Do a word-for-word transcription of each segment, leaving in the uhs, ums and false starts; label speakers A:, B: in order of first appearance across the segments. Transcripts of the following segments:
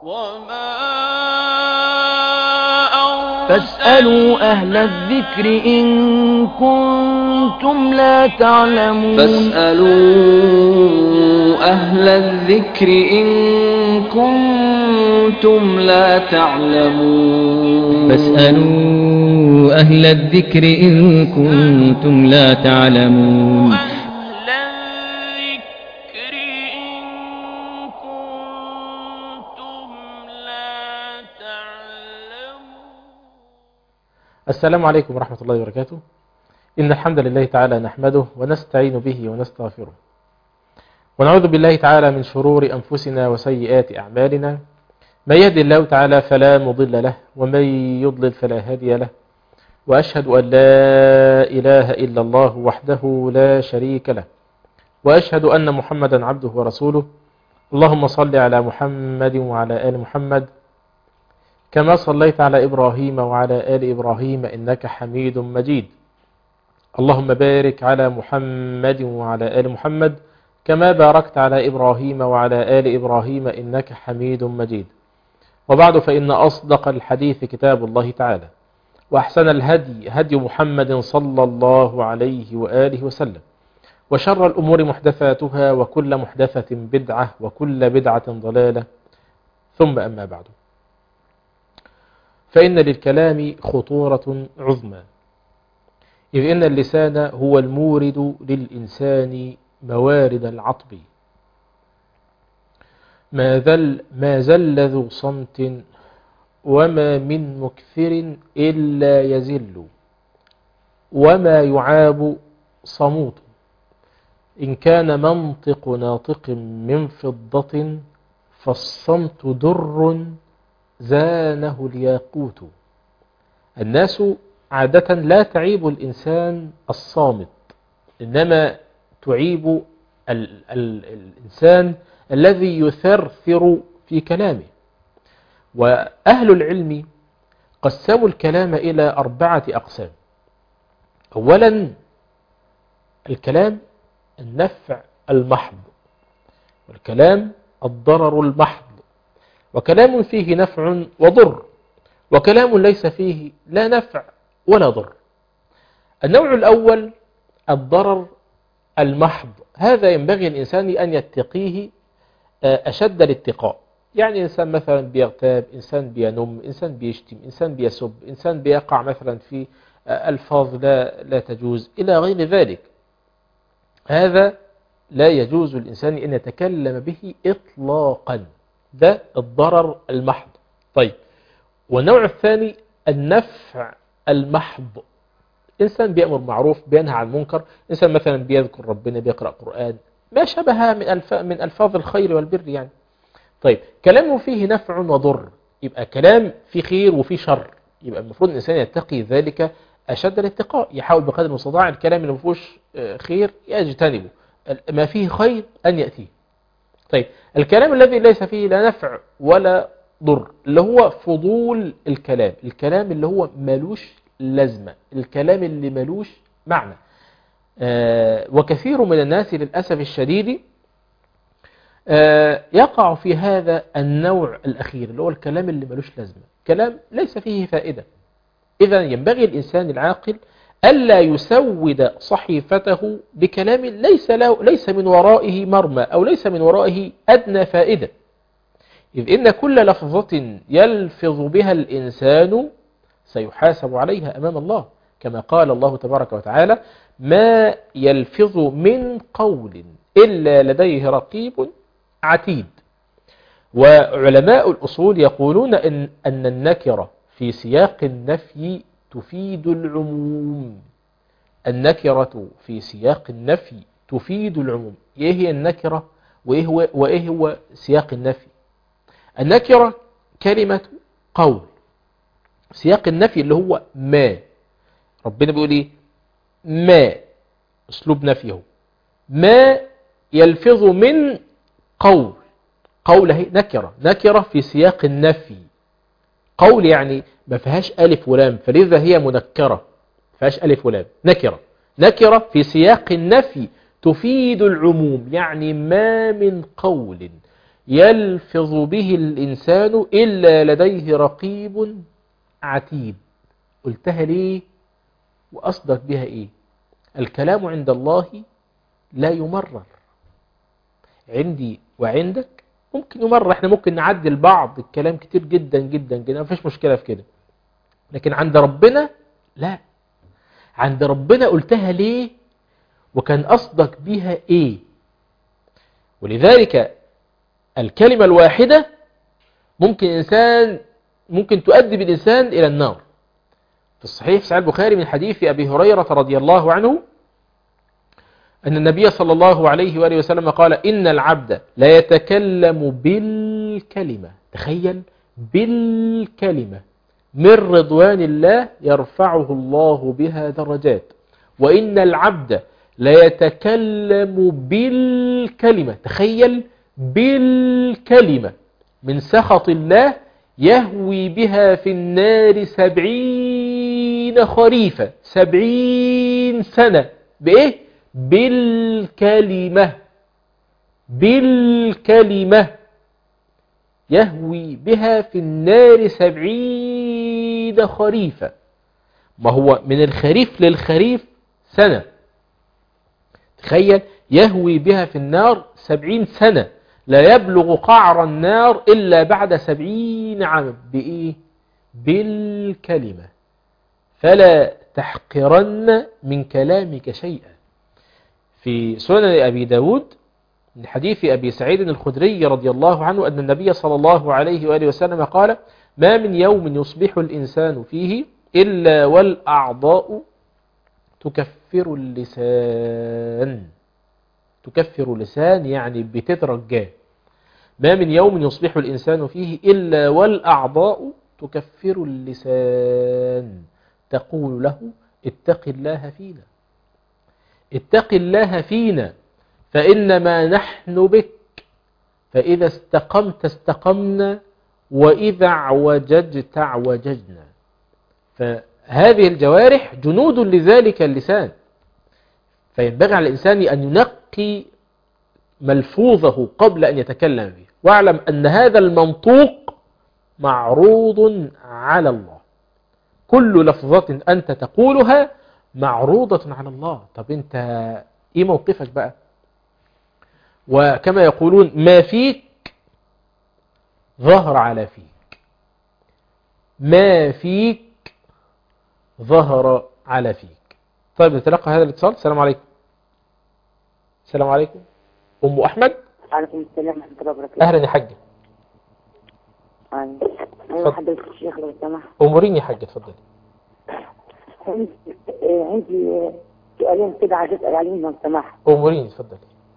A: فاسألوا أهل الذكر إن كنتم لا تعلمون
B: فاسألوا أهل الذكر إن كنتم لا تعلمون
C: فاسألوا أهل الذكر إن كنتم لا تعلمون
D: السلام عليكم ورحمة الله وبركاته. إن الحمد لله تعالى نحمده ونستعين به ونستغفره، ونعوذ بالله تعالى من شرور أنفسنا وسيئات أعمالنا. من يهدي الله تعالى فلا مضل له، ومن يضلل فلا هادي له. وأشهد أن لا إله إلا الله وحده لا شريك له، وأشهد أن محمدا عبده ورسوله. اللهم صل على محمد وعلى آل محمد كما صليت على إبراهيم وعلى آل إبراهيم إنك حميد مجيد. اللهم بارك على محمد وعلى آل محمد كما باركت على إبراهيم وعلى آل إبراهيم إنك حميد مجيد. وبعد، فإن أصدق الحديث كتاب الله تعالى، وأحسن الهدي هدي محمد صلى الله عليه وآله وسلم، وشر الأمور محدثاتها، وكل محدثة بدعة، وكل بدعة ضلالة، ثم أما بعد. فإن للكلام خطورة عظمى، إذ إن اللسان هو المورد للإنسان موارد العطب. ما ذل ما زل ذو صمت، وما من مكثر إلا يزل، وما يعاب صموت. إن كان منطق ناطق من فضة، فالصمت در زانه الياقوت. الناس عادة لا تعيب الإنسان الصامت، إنما تعيب ال ال الإنسان الذي يثرثر في كلامه. وأهل العلم قسموا الكلام إلى أربعة أقسام. أولا، الكلام النفع المحض، والكلام الضرر المحض، وكلام فيه نفع وضر، وكلام ليس فيه لا نفع ولا ضر. النوع الأول الضرر المحض، هذا ينبغي الإنسان أن يتقيه أشد الاتقاء. يعني إنسان مثلا بيغتاب، إنسان بينم، إنسان بيشتم، إنسان بيسب، إنسان بيقع مثلا في ألفاظ لا, لا تجوز إلى غير ذلك. هذا لا يجوز الإنسان أن يتكلم به إطلاقا، ده الضرر المحض. طيب، والنوع الثاني النفع المحض، إنسان بيأمر معروف، بينهى عن منكر، إنسان مثلا بيذكر ربنا، بيقرأ قرآن، ما شبه من ألف من ألفاظ الخير والبر يعني. طيب، كلامه فيه نفع وضر، يبقى كلام فيه خير وفيه شر، يبقى المفروض الإنسان يتقي ذلك أشد الاتقاء، يحاول بقدر المستطاع الكلام اللي ما فيهوش خير يجتنبه، ما فيه خير أن يأتيه. طيب، الكلام الذي ليس فيه لا نفع ولا ضر، اللي هو فضول الكلام، الكلام اللي هو ملوش لازمة، الكلام اللي ملوش معنى. آه وكثير من الناس للأسف الشديد آه يقع في هذا النوع الأخير، اللي هو الكلام اللي ملوش لازمة، كلام ليس فيه فائدة. إذا ينبغي الإنسان العاقل ألا يسود صحيفته بكلام ليس له ليس من ورائه مرمى، أو ليس من ورائه أدنى فائدة. إذ إن كل لفظة يلفظ بها الإنسان سيحاسب عليها أمام الله، كما قال الله تبارك وتعالى: ما يلفظ من قول إلا لديه رقيب عتيد. وعلماء الأصول يقولون إن, أن النكرة في سياق النفي تفيد العموم. النكرة في سياق النفي تفيد العموم. إيه هي النكرة وإيه هو, وإيه هو سياق النفي؟ النكرة كلمة قول، سياق النفي اللي هو ما، ربنا بيقول إيه؟ ما، أسلوب نفيه، ما يلفظ من قول. قول هي نكرة، نكرة في سياق النفي. قول يعني ما فيهاش ألف ولام، فلذا هي منكرة، ما فيهاش ألف ولام، نكرة. نكرة في سياق النفي تفيد العموم، يعني ما من قول يلفظ به الإنسان إلا لديه رقيب عتيد. قلتها ليه وأصدق بها إيه؟ الكلام عند الله لا يمرر، عندي وعندك ممكن يمرر، احنا ممكن نعدل بعض الكلام كتير جدا جدا جدا، ما فيش مشكلة في كده، لكن عند ربنا لا. عند ربنا قلتها ليه وكان أصدق بها إيه. ولذلك الكلمة الواحدة ممكن إنسان ممكن تؤدي بالإنسان إلى النار. في الصحيح في صحيح البخاري من حديث أبي هريرة رضي الله عنه أن النبي صلى الله عليه وآله وسلم قال إن العبد لا يتكلم بالكلمة، تخيل، بالكلمة من رضوان الله يرفعه الله بها درجات، وإن العبد لا يتكلم بالكلمة، تخيل، بالكلمة من سخط الله يهوي بها في النار سبعين خريفا، سبعين سنة. بإيه؟ بالكلمة، بالكلمة يهوي بها في النار سبعين خريفا. ما هو من الخريف للخريف سنة، تخيل، يهوي بها في النار سبعين سنة، لا يبلغ قعر النار إلا بعد سبعين عام. بإيه؟ بالكلمة. فلا تحقرن من كلامك شيئا. في سنن أبي داود من حديث أبي سعيد الخدري رضي الله عنه أن النبي صلى الله عليه وآله وسلم قال ما من يوم يصبح الإنسان فيه إلا والأعضاء تكفر اللسان. تكفر اللسان يعني بتترجاه. ما من يوم يصبح الإنسان فيه إلا والأعضاء تكفر اللسان تقول له اتق الله فينا، اتق الله فينا فإنما نحن بك، فإذا استقمت استقمنا وإذا اعوججت اعوججنا. فهذه الجوارح جنود لذلك اللسان، فينبغي على الإنسان أن ينقي ملفوظه قبل أن يتكلم به، واعلم أن هذا المنطوق معروض على الله. كل لفظة أنت تقولها معروضة على الله. طب أنت إيه موقفك بقى؟ وكما يقولون ما فيك ظهر على فيك، ما فيك ظهر على فيك. طيب نتلقى هذا الاتصال. السلام عليكم. السلام عليكم. أم أحمد.
E: وعليكم السلام ورحمة الله وبركاته.
D: أهلا يا حاجة.
E: أيوة حضرتك الشيخ لو سمحت.
D: أموريني يا حاجة، اتفضلي.
E: عندي سؤالين كده عايز أسأل عليهم لو سمحت.
D: أموريني، اتفضلي.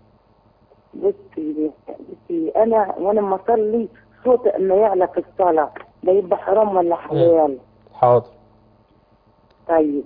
E: بصي بصي أنا وأنا لما أصلي صوت إنه يعلى في الصلاة ده يبقى حرام ولا حلال؟
D: حاضر.
E: طيب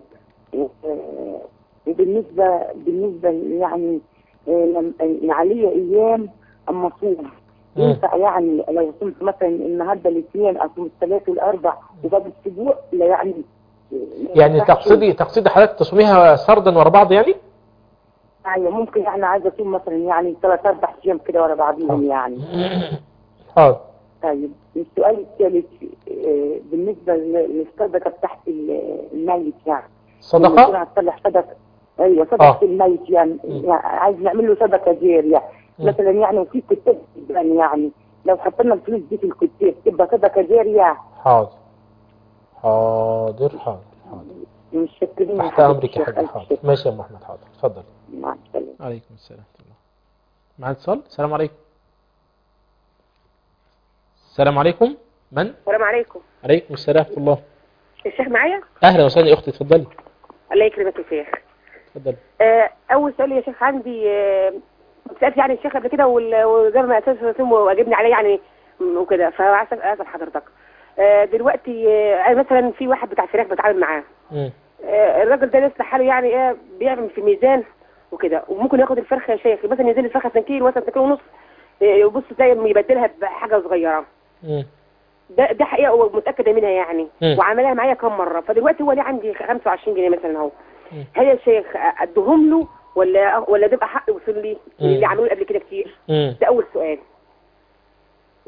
E: وبالنسبة بالنسبة يعني علي أيام أما أصوم ينفع يعني لو صمت مثلا النهارده الاثنين أصوم الثلاث والأربع وباقي الأسبوع لا يعني
D: يعني تقصدي تقصدي حضرتك تصوميها سردا ورا بعض يعني؟
E: ايوه ممكن يعني عايزه اصوم مثلا يعني ثلاث اربع ايام كده ورا بعضهم يعني.
D: حاضر.
E: طيب السؤال الثالث بالنسبه للصدقه بتاعت الميت يعني.
D: صدقه؟
E: هتصلح صدقه. ايوه صدقه آه. الميت يعني, يعني عايز نعمل له صدقه جاريه مثلا يعني، وفي كتاب يعني لو حطينا الفلوس دي في الكتاب تبقى صدقه جاريه.
D: حاضر حاضر حاضر حاضر.
E: متشكرين.
D: تحت امرك يا حاج. حاضر. ماشي يا ام احمد. حاضر. اتفضل.
E: مع السلامه.
D: عليكم السلام ورحمه الله. معانا اتصال. السلام عليكم. السلام عليكم. من؟
F: السلام عليكم.
D: عليكم السلام ورحمه الله.
F: الشيخ معايا؟
D: اهلا وسهلا يا اختي، اتفضلي.
F: الله يكرمك يا شيخ.
D: اتفضلي.
F: آه اول سؤال يا شيخ عندي، آه سالت يعني الشيخ قبل كده وزي ما اساسا واجبني عليه يعني وكده، فعايز اسال حضرتك آه دلوقتي آه مثلا في واحد بتاع فراخ بتعامل معاه، آه الراجل ده يصلح حاله يعني ايه بيعمل في ميزان وكده، وممكن ياخد الفرخه يا شيخ مثلا ينزل الفرخه اثنين كيلو مثلا كيلو ونص، يبص زي ما يبدلها بحاجه صغيره.
D: امم
F: ده ده حقيقه ومتاكده منها يعني، وعملها معايا كم مره. فدلوقتي هو ليه عندي خمسة وعشرين جنيه مثلا اهو، هل يا شيخ ادهم له ولا ولا ده بقى حق وصل لي اللي عملوه قبل كده كتير؟
D: مم.
F: ده اول سؤال.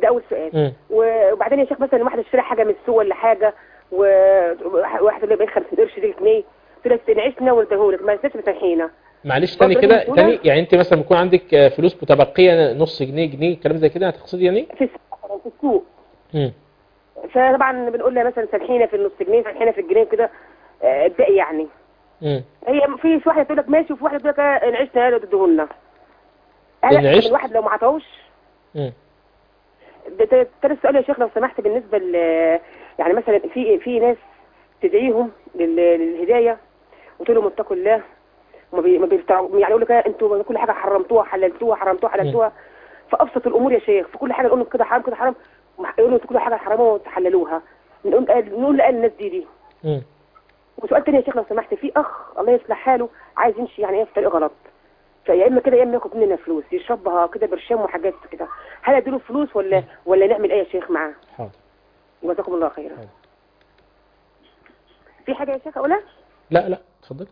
F: ده اول سؤال.
D: مم.
F: وبعدين يا شيخ مثلا واحد اشترى حاجه من السوق ولا حاجه، وواحد اللي ب خمسين قرش دي جنيه، قلت له نعيشنا ونديهولك ما نسيتش مسامحينا.
D: معلش تاني كده تاني، يعني انت مثلا بيكون عندك فلوس متبقيه نص جنيه جنيه كلام زي كده هتقصدي يعني؟
F: في السوق في السوق.
D: امم
F: فطبعا بنقول لها مثلا سامحينا في النص جنيه، سامحينا في الجنيه كده ابدأي يعني.
D: امم
F: هي في واحده تقول لك ماشي، وفي واحده تقول لك نعيشنا هذا تديهولنا.
D: نعيش
F: الواحد لو ما عطاهوش.
D: امم
F: ده تاني السؤال يا شيخ لو سمحت، بالنسبه ل يعني مثلا في في ناس تدعيهم للهدايه وتقول لهم اتقوا الله، وما بي... ما بيفتروا يعني يقول لك انتوا كل حاجه حرمتوها حللتوها حرمتوها حللتوها. فابسط الامور يا شيخ في كل حاجه نقول لهم كده حرام كده حرام، يقولوا كل حاجه حرموها وتحللوها. نقول نقول لقال الناس دي دي
D: امم
F: وسؤال تاني يا شيخ لو سمحت، في اخ الله يصلح حاله عايز يمشي يعني ايه في طريق غلط، فيا اما كده يا اما ياخد مننا فلوس يشربها كده برشام وحاجات كده، هل اديله فلوس ولا ولا نعمل ايه يا شيخ معاه؟
D: حاضر.
F: جزاكم الله خيرا. في حاجه يا شيخ اقولها؟
D: لا لا اتفضل.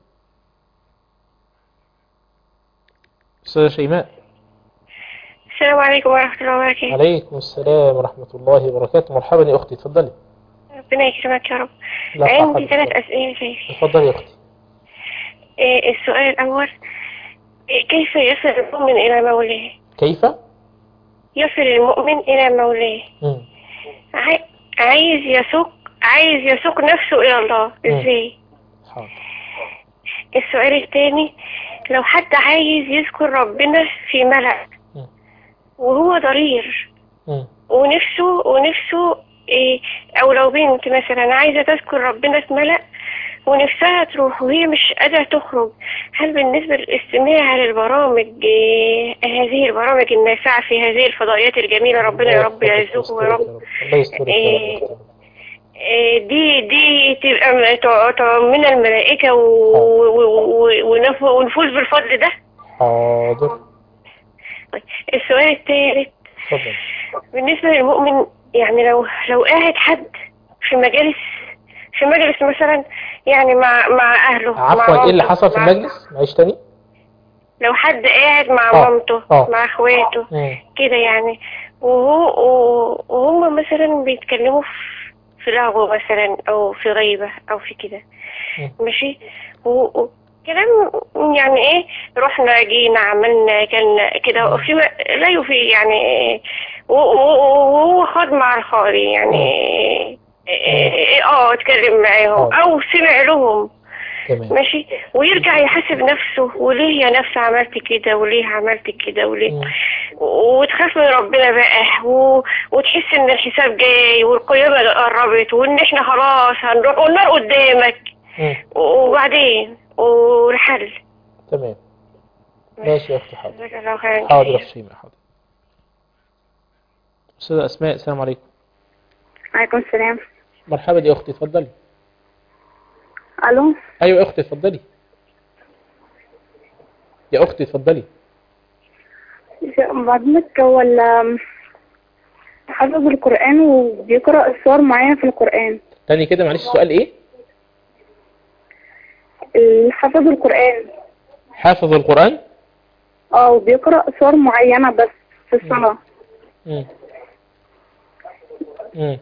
D: استاذه شيماء.
G: السلام عليكم ورحمة الله وبركاته.
D: عليكم السلام ورحمة الله وبركاته. مرحبا يا أختي اتفضلي.
G: ربنا يكرمك يا رب.
D: لا
G: عندي ثلاث أسئلة شيخ.
D: اتفضلي يا أختي.
G: إيه السؤال الأول، إيه كيف يصل المؤمن إلى مولاه؟
D: كيف؟
G: يصل المؤمن إلى مولاه.
D: مم.
G: عاي... عايز يسوق عايز يسوق نفسه إلى الله إزاي؟
D: حاضر.
G: السؤال الثاني، لو حد عايز يذكر ربنا في ملأ
D: مم.
G: وهو ضرير
D: مم.
G: ونفسه ونفسه إيه، أو لو بنت مثلا عايزة تذكر ربنا في ملأ ونفسها تروح وهي مش قادرة تخرج، هل بالنسبة للاستماع للبرامج إيه هذه البرامج النافعة في هذه الفضائيات الجميلة ربنا يا رب يعزكم يا رب إيه إيه دي دي تبقى من الملائكة ونفوز بالفضل ده؟
D: حاضر.
G: السؤال الثالث، بالنسبة للمؤمن يعني لو لو قاعد حد في مجالس في مجلس مثلا يعني مع مع اهله،
D: عفوا ايه اللي حصل في المجلس؟ معلش تاني.
G: لو حد قاعد مع
D: آه.
G: مامته
D: آه.
G: مع اخواته كده يعني، وهو وهم مثلا بيتكلموا في في لغو مثلا او في غيبة او في كده ماشي، وكلام يعني ايه رحنا جينا عملنا كان كده في لا يفيد يعني، وهو خد مع الخاري يعني اه اتكلم معاهم او سمع لهم ماشي، ويرجع يحاسب نفسه وليه يا نفس عملت كده وليه عملت كده وليه، وتخاف من ربنا بقى و... وتحس ان الحساب جاي والقيامة قربت وان احنا خلاص هنروح والنار قدامك وبعدين والحل.
D: تمام ماشي يا اختي. حاضر.
G: جزاك الله خيرا.
D: حاضر يا شيماء. حاضر. استاذة اسماء السلام عليكم.
H: عليكم السلام.
D: مرحبا يا اختي اتفضلي.
H: الو.
D: ايوه يا اختي اتفضلي. يا اختي اتفضلي.
H: بعدك ولا حافظ القرآن وبيقرأ السور معايا في القرآن.
D: تاني كده معلش السؤال ايه؟
H: حافظ القرآن.
D: حافظ القرآن؟
H: اه وبيقرأ سور معينة بس في الصلاة.
D: امم امم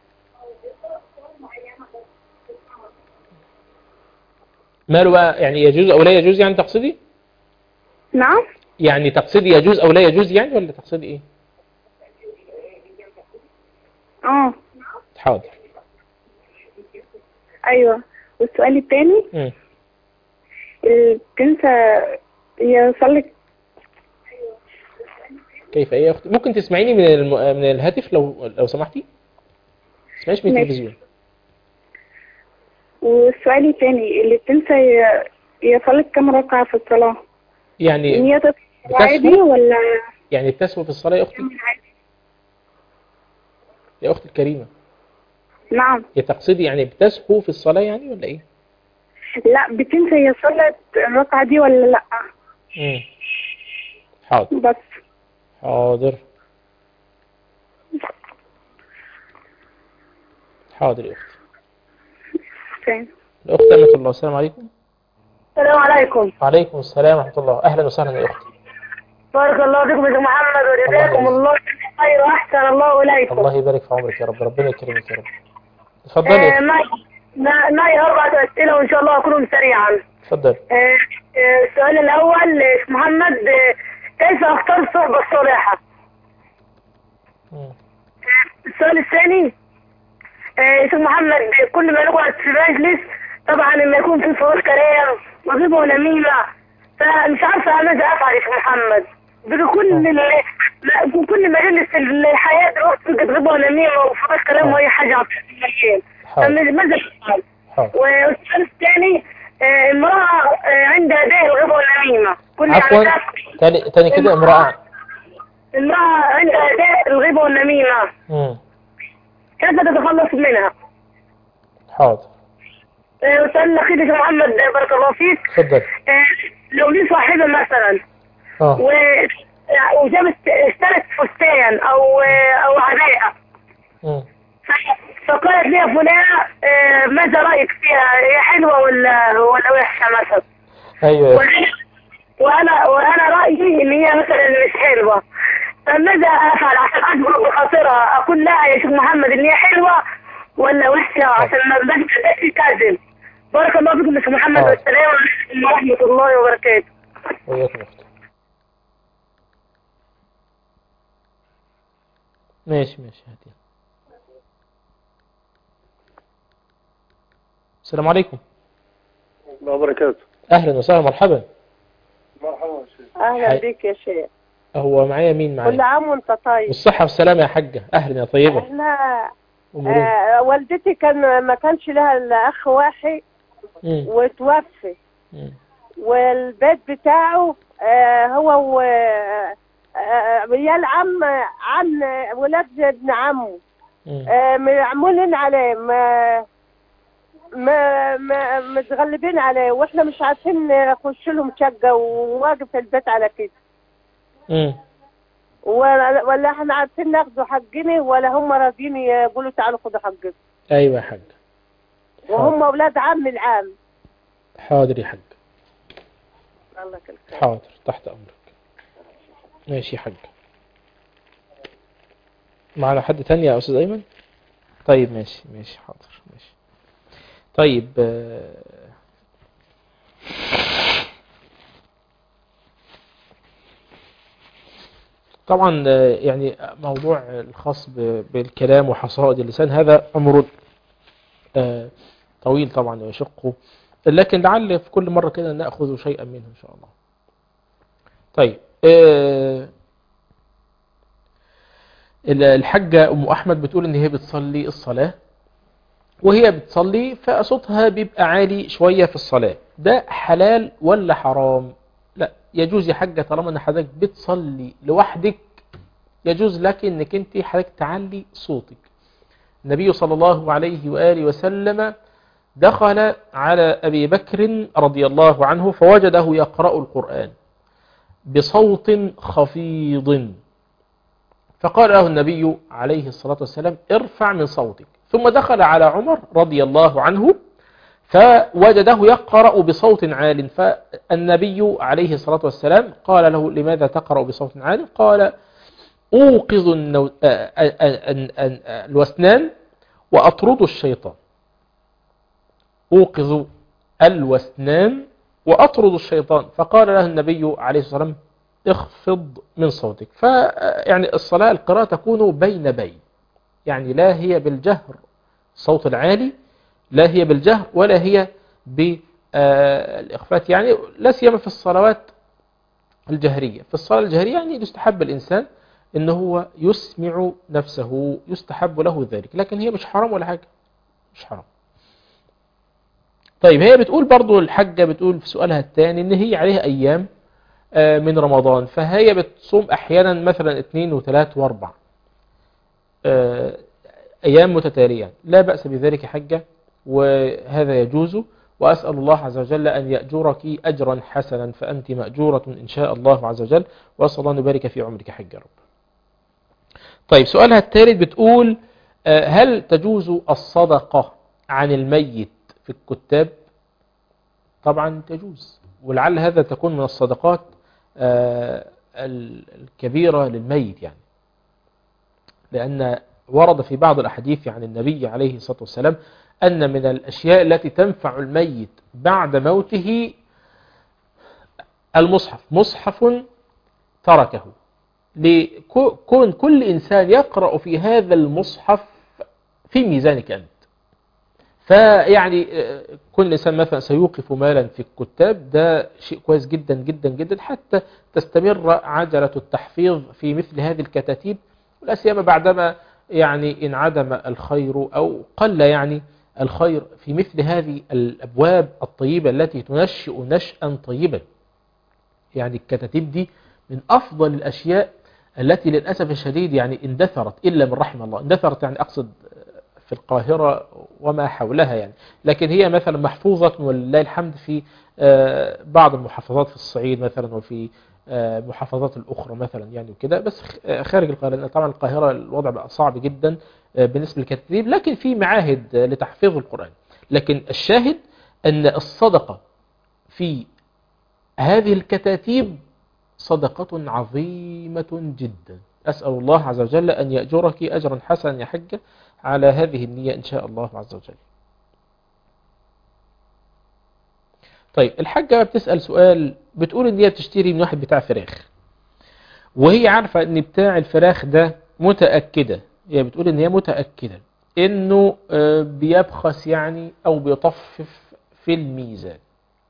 D: ماله بقى يعني يجوز او لا يجوز يعني تقصدي؟
H: نعم.
D: يعني تقصدي يجوز او لا يجوز يعني ولا تقصدي ايه؟
H: اه
D: حاضر.
H: ايوه. والسؤال الثاني
D: امم
H: تنسى يصلي
D: كيف ايه يا اختي؟ ممكن تسمعيني من الم... من الهاتف لو لو سمحتي؟ تسمعيش من التلفزيون.
H: والسؤال الثاني اللي بتنسى يصلي كم ركعة في الصلاة؟
D: يعني
H: نية عادي ولا
D: يعني بتسهو في الصلاة يا اختي؟ يا اختي الكريمة.
H: نعم.
D: يا تقصدي يعني بتسهو في الصلاة يعني ولا ايه؟
H: لا بتنسى هي صلت الركعة دي ولا لا؟
D: امم حاضر.
H: بس
D: حاضر. حاضر يا اختي.
H: فين؟
D: الاخت أمة الله السلام عليكم.
H: السلام عليكم.
D: وعليكم السلام ورحمة الله. اهلا وسهلا يا اختي.
I: بارك الله فيكم يا محمد وجزاكم الله خير واحسن الله اليكم.
D: الله يبارك في عمرك يا رب، ربنا يكرمك يا رب. اتفضلي.
I: آه معي معي اربعه اسئله وان شاء الله اكونهم سريعا.
D: اتفضل.
I: آه آه السؤال الاول يا محمد، آه كيف اختار الصحبه الصالحه؟
D: مم.
I: السؤال الثاني يا شيخ محمد، كل ما نقعد في مجلس طبعا لما يكون في فوز كلام وغيبه ونميمه، فمش عارفه ماذا افعل يا شيخ محمد. بكل كل مجلس الحياه دلوقتي بقت غيبه ونميمه وفوز كلام واي حاجه عم تصير، ماذا افعل؟ والسؤال الثاني، امراه عندها داء الغيبه والنميمه كل
D: عفوا تاني تاني كده. امراه
I: امراه عندها داء الغيبه والنميمه،
D: امم
I: كيف تتخلص منها؟
D: حاضر.
I: وسؤال الأخير يا محمد بارك الله فيك.
D: اتفضل.
I: لو لي صاحبة مثلا
D: اه
I: و... وجابت اشترت فستان او او عباءة،
D: امم
I: فقالت لي يا فلانة ماذا رأيك فيها؟ هي حلوة ولا ولا وحشة مثلا؟
D: ايوه.
I: وانا وانا رأيي ان هي مثلا مش حلوة، فماذا افعل عشان اجبر بخاطرها؟ اقول لها يا شيخ محمد ان هي حلوة ولا وحشة عشان ما بقاش كاذب؟ بارك الله فيكم يا شيخ محمد، والسلام عليكم ورحمة الله وبركاته.
D: وياكم اختي. ماشي ماشي هاتي. السلام عليكم.
J: الله وبركاته.
D: اهلا وسهلا مرحبا.
J: مرحبا يا شيخ.
F: اهلا حي... بك يا شيخ.
D: هو معايا مين معايا؟
F: كل عام وانت طيب.
D: بالصحة والسلامة يا حاجة. اهلا يا طيبة.
F: احنا آه والدتي كان ما كانش لها الا اخ واحد وتوفي، والبيت بتاعه آه هو و عيال عم عم ولاد ابن عمه آه معمولين عليه، ما ما ما متغلبين عليه، واحنا مش عارفين نخش لهم شقه وواقف البيت على كده.
D: امم
F: ولا ولا احنا عارفين ناخذوا حقنا ولا هم راضيين يقولوا تعالوا خذوا حقكم.
D: ايوه يا حاج.
F: وهم اولاد عم العام.
D: حاضر يا حاج.
F: الله يكرمك.
D: حاضر تحت امرك. ماشي يا حاج. معنا حد تاني يا استاذ ايمن؟ طيب ماشي ماشي حاضر ماشي. طيب طبعا يعني موضوع الخاص بالكلام وحصائد اللسان هذا أمر طويل طبعا ويشقه، لكن لعل في كل مرة كده نأخذ شيئا منه إن شاء الله. طيب الحاجة أم أحمد بتقول إن هي بتصلي الصلاة، وهي بتصلي فصوتها بيبقى عالي شوية في الصلاة، ده حلال ولا حرام؟ لا يجوز يا حاجة، طالما ان حضرتك بتصلي لوحدك يجوز لك انك انت حضرتك تعلي صوتك. النبي صلى الله عليه وآله وسلم دخل على أبي بكر رضي الله عنه فوجده يقرأ القرآن بصوت خفيض، فقال له النبي عليه الصلاة والسلام ارفع من صوتك. ثم دخل على عمر رضي الله عنه فوجده يقرأ بصوت عال، فالنبي عليه الصلاة والسلام قال له لماذا تقرأ بصوت عال؟ قال أوقظ النو... الوسنان وأطرد الشيطان. أوقظ الوسنان وأطرد الشيطان. فقال له النبي عليه الصلاة والسلام اخفض من صوتك. فيعني الصلاة القراءة تكون بين بين، يعني لا هي بالجهر الصوت العالي، لا هي بالجهر ولا هي بالإخفات، يعني لا سيما في الصلوات الجهرية. في الصلاة الجهرية يعني يستحب الإنسان إنه هو يسمع نفسه، يستحب له ذلك، لكن هي مش حرام ولا حاجة، مش حرام. طيب هي بتقول برضو الحاجة بتقول في سؤالها الثاني إن هي عليها أيام من رمضان، فهي بتصوم أحيانا مثلا اثنين وثلاث واربع أيام متتالية، لا بأس بذلك حجة، وهذا يجوز، وأسأل الله عز وجل أن يأجرك أجرا حسنا، فأنت مأجورة إن شاء الله عز وجل، وأسأل الله أن يبارك في عمرك حجة رب. طيب سؤالها الثالث بتقول هل تجوز الصدقة عن الميت في الكتاب؟ طبعا تجوز، ولعل هذا تكون من الصدقات الكبيرة للميت يعني، لأن ورد في بعض الأحاديث عن النبي عليه الصلاة والسلام أن من الأشياء التي تنفع الميت بعد موته المصحف، مصحف تركه، لكون كل إنسان يقرأ في هذا المصحف في ميزانك أنت. فيعني كل إنسان مثلا سيوقف مالا في الكتاب، ده شيء كويس جدا جدا جدا حتى تستمر عجلة التحفيظ في مثل هذه الكتاتيب، ولا سيما بعدما يعني انعدم الخير أو قل يعني الخير في مثل هذه الأبواب الطيبة التي تنشئ نشأا طيبا. يعني الكتاتيب دي من أفضل الأشياء التي للأسف الشديد يعني اندثرت إلا من رحم الله. اندثرت يعني أقصد في القاهرة وما حولها يعني، لكن هي مثلا محفوظة ولله الحمد في بعض المحافظات في الصعيد مثلا، وفي محافظات الأخرى مثلا يعني وكده، بس خارج القاهرة. طبعا القاهرة الوضع بقى صعب جدا بالنسبة للكتاتيب، لكن في معاهد لتحفيظ القرآن. لكن الشاهد أن الصدقة في هذه الكتاتيب صدقة عظيمة جدا. أسأل الله عز وجل أن يأجرك أجرا حسنا يا حجة على هذه النية إن شاء الله عز وجل. طيب الحجة بتسأل سؤال، بتقول إن هي بتشتري من واحد بتاع فراخ، وهي عارفة إن بتاع الفراخ ده متأكدة، هي بتقول إن هي متأكدة إنه بيبخس يعني أو بيطفف في الميزان،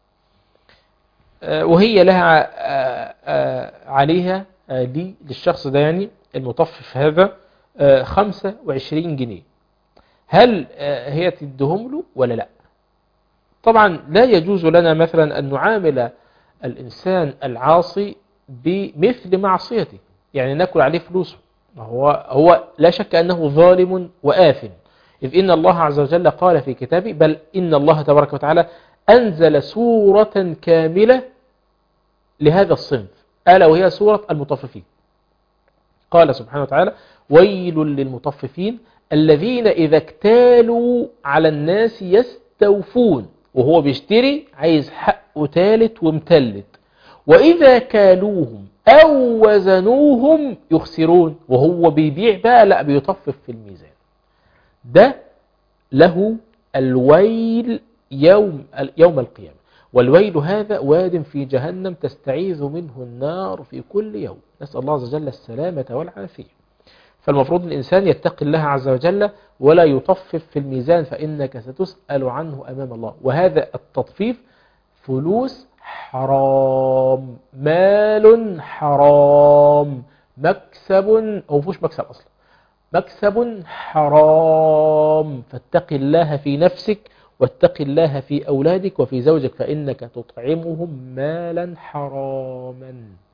D: وهي لها عليها دي للشخص ده يعني المطفف هذا خمسة وعشرين جنيه، هل هي تدهم له ولا لا؟ طبعا لا يجوز لنا مثلا أن نعامل الإنسان العاصي بمثل معصيته، يعني نأكل عليه فلوسه. هو, هو لا شك أنه ظالم وآثم، إذ إن الله عز وجل قال في كتابه، بل إن الله تبارك وتعالى أنزل سورة كاملة لهذا الصنف، ألا وهي سورة المطففين. قال سبحانه وتعالى: ويل للمطففين الذين إذا اكتالوا على الناس يستوفون، وهو بيشتري عايز حقه تالت ومتلت، وإذا كالوهم أو وزنوهم يخسرون، وهو بيبيع بقى لا بيطفف في الميزان. ده له الويل يوم يوم القيامة، والويل هذا واد في جهنم تستعيذ منه النار في كل يوم، نسأل الله عز وجل السلامة والعافية. فالمفروض الإنسان يتقي الله عز وجل ولا يطفف في الميزان، فإنك ستسأل عنه أمام الله. وهذا التطفيف فلوس حرام، مال حرام، مكسب أو فوش مكسب أصلا، مكسب حرام. فاتق الله في نفسك، واتق الله في أولادك وفي زوجك، فإنك تطعمهم مالا حراما.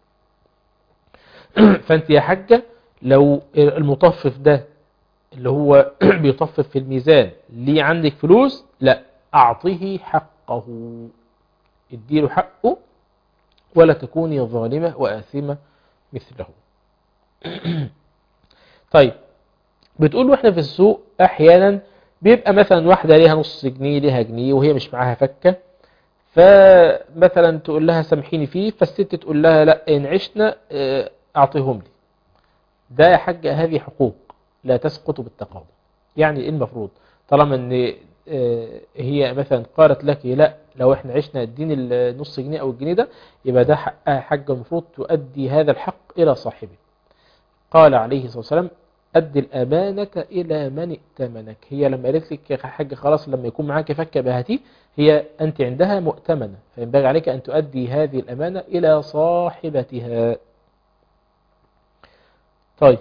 D: فأنت يا حجة لو المطفف ده اللي هو بيطفف في الميزان ليه عندك فلوس، لا أعطيه حقه، اديله حقه، ولا تكوني ظالمة وآثمة مثله. طيب بتقول واحنا في السوق أحيانا بيبقى مثلا واحدة ليها نص جنيه ليها جنيه وهي مش معاها فكة، فمثلا تقول لها سامحيني فيه، فالست تقول لها لا إن عشنا أعطيهم لي. ده يا حاجة هذه حقوق لا تسقط بالتقاضي. يعني المفروض طالما ان هي مثلا قالت لك لا لو احنا عشنا اديني النص جنيه او الجنيه ده، يبقى ده حقها حاجة، المفروض تؤدي هذا الحق الى صاحبه. قال عليه الصلاة والسلام: أدي الأمانة إلى من ائتمنك. هي لما قالت لك يا حاجة خلاص لما يكون معاك فكة بهاتي، هي أنت عندها مؤتمنة، فينبغي عليك أن تؤدي هذه الأمانة إلى صاحبتها. طيب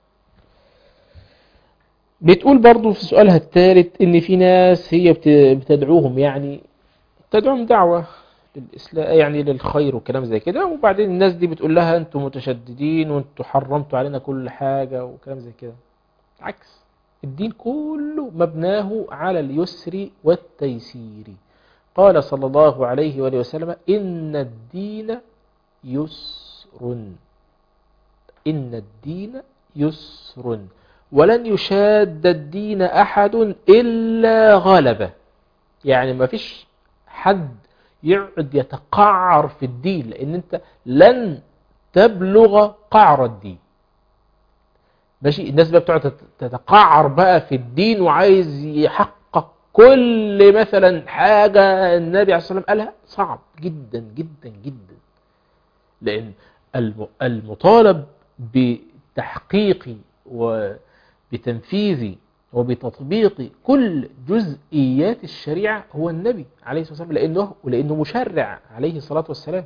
D: بتقول برضو في سؤالها الثالث ان في ناس هي بتدعوهم، يعني تدعوهم دعوة للإسلام يعني للخير وكلام زي كده، وبعدين الناس دي بتقول لها انتم متشددين وانتم حرمتوا علينا كل حاجة وكلام زي كده. عكس، الدين كله مبناه على اليسر والتيسير. قال صلى الله عليه وآله وسلم: إن الدين يسر، إن الدين يسر ولن يشاد الدين أحد إلا غلبه. يعني ما فيش حد يقعد يتقعر في الدين، لأن أنت لن تبلغ قعر الدين. ماشي، الناس بقى بتقعد تتقعر بقى في الدين وعايز يحقق كل مثلا حاجة النبي عليه الصلاة والسلام قالها. صعب جدا جدا جدا، لأن المطالب بتحقيق وبتنفيذ وبتطبيق كل جزئيات الشريعة هو النبي عليه الصلاة والسلام، لأنه, لأنه مشرع عليه الصلاة والسلام.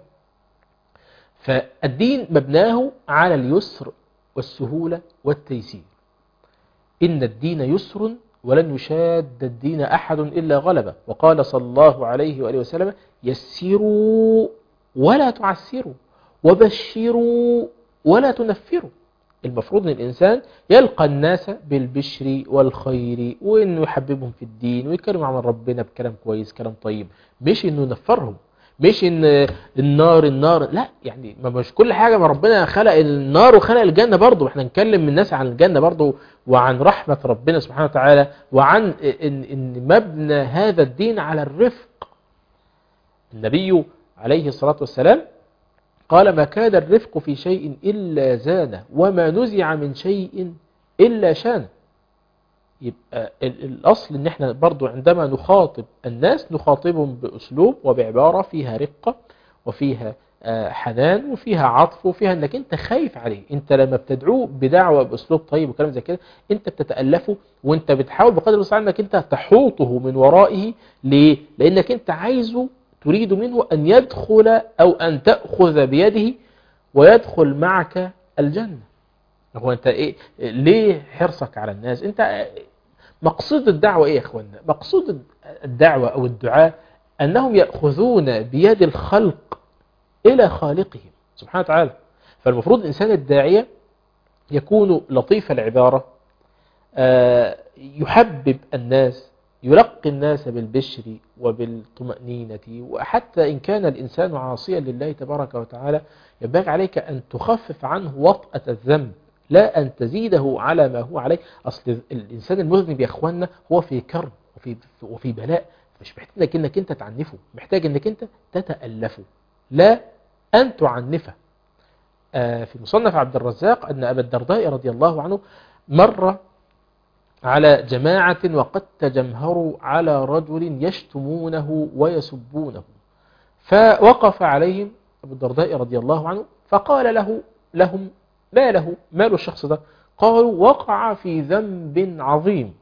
D: فالدين مبناه على اليسر والسهولة والتيسير. إن الدين يسر ولن يشاد الدين أحد إلا غلبه. وقال صلى الله عليه وآله وسلم يسروا ولا تعسروا وبشروا ولا تنفروا. المفروض أن الإنسان يلقى الناس بالبشر والخير، وإنه يحببهم في الدين ويكرم عن ربنا بكلام كويس كلام طيب، مش إنه ينفرهم، مش إن النار النار لا. يعني ما مش كل حاجة، ما ربنا خلق النار وخلق الجنة برضو. احنا نكلم الناس عن الجنة برضو وعن رحمة ربنا سبحانه وتعالى، وعن إن, إن مبنى هذا الدين على الرفق. النبي عليه الصلاة والسلام قال ما كان الرفق في شيء إلا زانه وما نزع من شيء إلا شانه. يبقى الأصل إن احنا برضو عندما نخاطب الناس نخاطبهم بأسلوب وبعبارة فيها رقة وفيها حنان وفيها عطف وفيها انك انت خايف عليه. انت لما بتدعوه بدعوة بأسلوب طيب وكلام زي كده انت بتتألفه، وانت بتحاول بقدر المستطاع انك انت تحوطه من ورائه. ليه؟ لانك انت عايزه تريد منه أن يدخل أو أن تأخذ بيده ويدخل معك الجنة. هو أنت إيه؟ ليه حرصك على الناس؟ أنت مقصود الدعوة إيه يا أخوانا؟ مقصود الدعوة أو الدعاء أنهم يأخذون بيد الخلق إلى خالقهم سبحانه وتعالى. فالمفروض الإنسان الداعية يكون لطيف العبارة، يحبب الناس، يلقي الناس بالبشر وبالطمأنينة. وحتى إن كان الإنسان عاصيا لله تبارك وتعالى ينبغي عليك أن تخفف عنه وطأة الذنب، لا أن تزيده على ما هو عليه. أصل الإنسان المذنب يا أخوانا هو في كرب وفي, وفي بلاء، مش محتاج أنك أنت تعنفه، محتاج أنك أنت تتألفه لا أن تعنفه. آه في مصنف عبد الرزاق أن أبا الدرداء رضي الله عنه مر على جماعة وقد تجمهروا على رجل يشتمونه ويسبونه، فوقف عليهم أبو الدرداء رضي الله عنه فقال له لهم ما له مال الشخص ده؟ قالوا وقع في ذنب عظيم.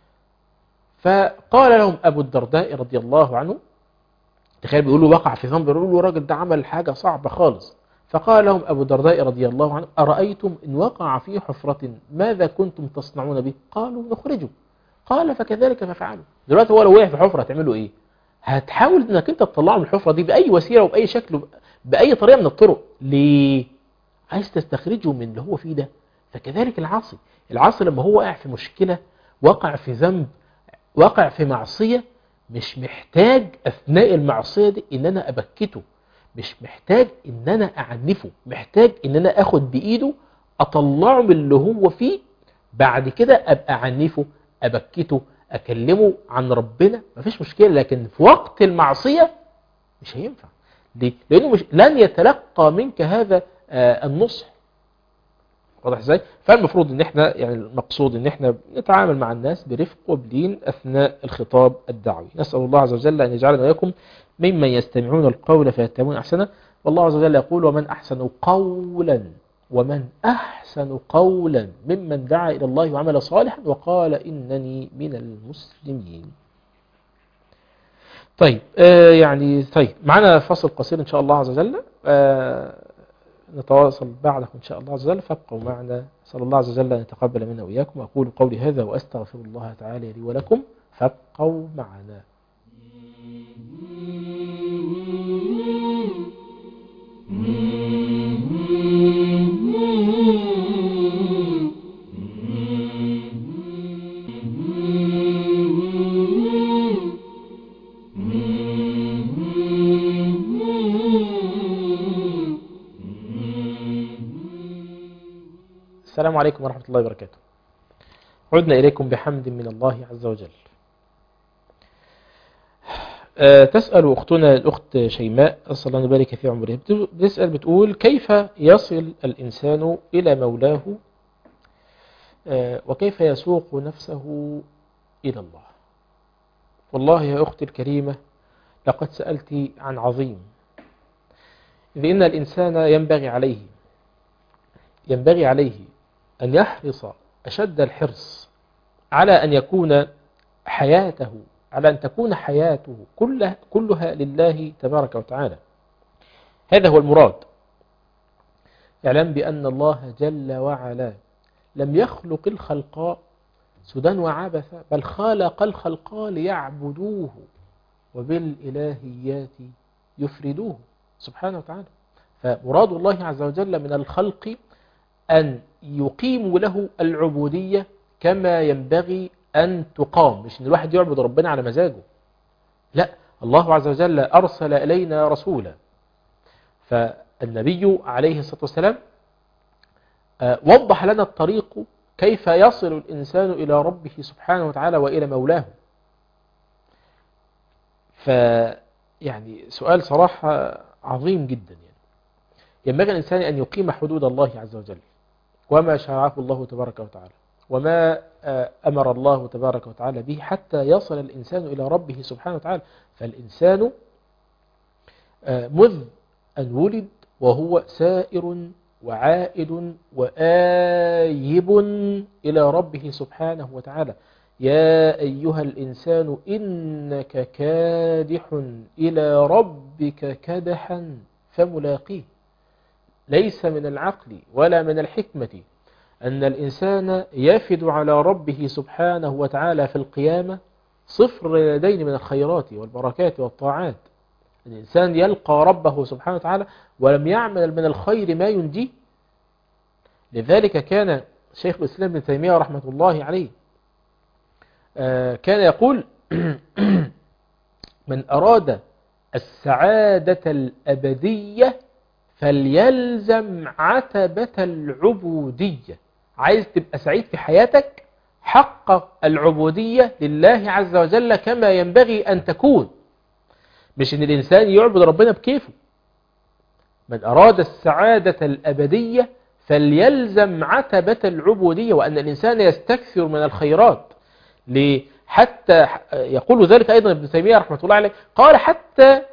D: فقال لهم أبو الدرداء رضي الله عنه، تخيل بيقولوا وقع في ذنب، بيقولوا الراجل ده عمل حاجة صعبة خالص. فقال لهم أبو الدرداء رضي الله عنه أرأيتم إن وقع في حفرة ماذا كنتم تصنعون به؟ قالوا نخرجه. قال فكذلك ففعلوا. دلوقتي هو لو وقع في حفرة تعملوا إيه؟ هتحاول إنك أنت تطلعه من الحفرة دي بأي وسيلة وبأي شكل بأي طريقة من الطرق. ليه؟ عايز تستخرجه من اللي هو فيه ده. فكذلك العاصي، العاصي لما هو وقع في مشكلة، وقع في ذنب، وقع في معصية، مش محتاج أثناء المعصية دي إن أنا أبكته، مش محتاج إن أنا أعنفه، محتاج إن أنا أخد بإيده أطلعه من اللي هو فيه. بعد كده أبقى أعنفه، أبكته، أكلمه عن ربنا، مفيش مشكلة. لكن في وقت المعصية مش هينفع. ليه؟ لأنه مش لن يتلقى منك هذا آه النصح. واضح ازاي؟ فالمفروض ان احنا يعني المقصود ان احنا نتعامل مع الناس برفق وبلين اثناء الخطاب الدعوي. نسأل الله عز وجل ان يجعلنا وإياكم ممن يستمعون القول فيتبعون احسنه. والله عز وجل يقول ومن احسن قولا ومن احسن قولا ممن دعا الى الله وعمل صالحا وقال انني من المسلمين. طيب آه يعني طيب معنا فصل قصير ان شاء الله عز وجل، آه نتواصل بعده إن شاء الله عز وجل، فابقوا معنا. صلى الله عز وجل أن يتقبل منا وإياكم. أقول قولي هذا وأستغفر الله تعالى لي ولكم، فابقوا معنا. السلام عليكم ورحمة الله وبركاته. عدنا إليكم بحمد من الله عز وجل. أه تسأل أختنا الأخت شيماء أسأل الله أن يبارك في عمرها، بتسأل بتقول كيف يصل الإنسان إلى مولاه أه وكيف يسوق نفسه إلى الله. والله يا أختي الكريمة لقد سألت عن عظيم، إذ إن الإنسان ينبغي عليه ينبغي عليه أن يحرص أشد الحرص على أن يكون حياته على أن تكون حياته كلها, كلها لله تبارك وتعالى. هذا هو المراد. اعلم بأن الله جل وعلا لم يخلق الخلق سدى وعبثا، بل خلق الخلق ليعبدوه وبالإلهيات يفردوه سبحانه وتعالى. فمراد الله عز وجل من الخلق أن يقيموا له العبودية كما ينبغي أن تقام، مش أن الواحد يعبد ربنا على مزاجه، لا، الله عز وجل أرسل إلينا رسولا. فالنبي عليه الصلاة والسلام وضح لنا الطريق كيف يصل الإنسان إلى ربه سبحانه وتعالى وإلى مولاه. فيعني سؤال صراحة عظيم جدا. يعني ينبغي الإنسان أن يقيم حدود الله عز وجل وما شرعه الله تبارك وتعالى وما أمر الله تبارك وتعالى به حتى يصل الإنسان إلى ربه سبحانه وتعالى. فالإنسان مذ أن ولد وهو سائر وعائد وآيب إلى ربه سبحانه وتعالى. يا أيها الإنسان إنك كادح إلى ربك كدحا فملاقيه. ليس من العقل ولا من الحكمة أن الإنسان يفد على ربه سبحانه وتعالى في القيامة صفر يدين من الخيرات والبركات والطاعات. الإنسان يلقى ربه سبحانه وتعالى ولم يعمل من الخير ما ينجيه. لذلك كان شيخ الإسلام ابن تيمية رحمة الله عليه كان يقول من أراد السعادة الأبدية فليلزم عتبة العبودية. عايز تبقى سعيد في حياتك، حقق العبودية لله عز وجل كما ينبغي أن تكون، مش ان الإنسان يعبد ربنا بكيفه. من أراد السعادة الأبدية فليلزم عتبة العبودية، وأن الإنسان يستكثر من الخيرات. حتى يقول ذلك أيضا ابن تيمية رحمة الله عليه، قال حتى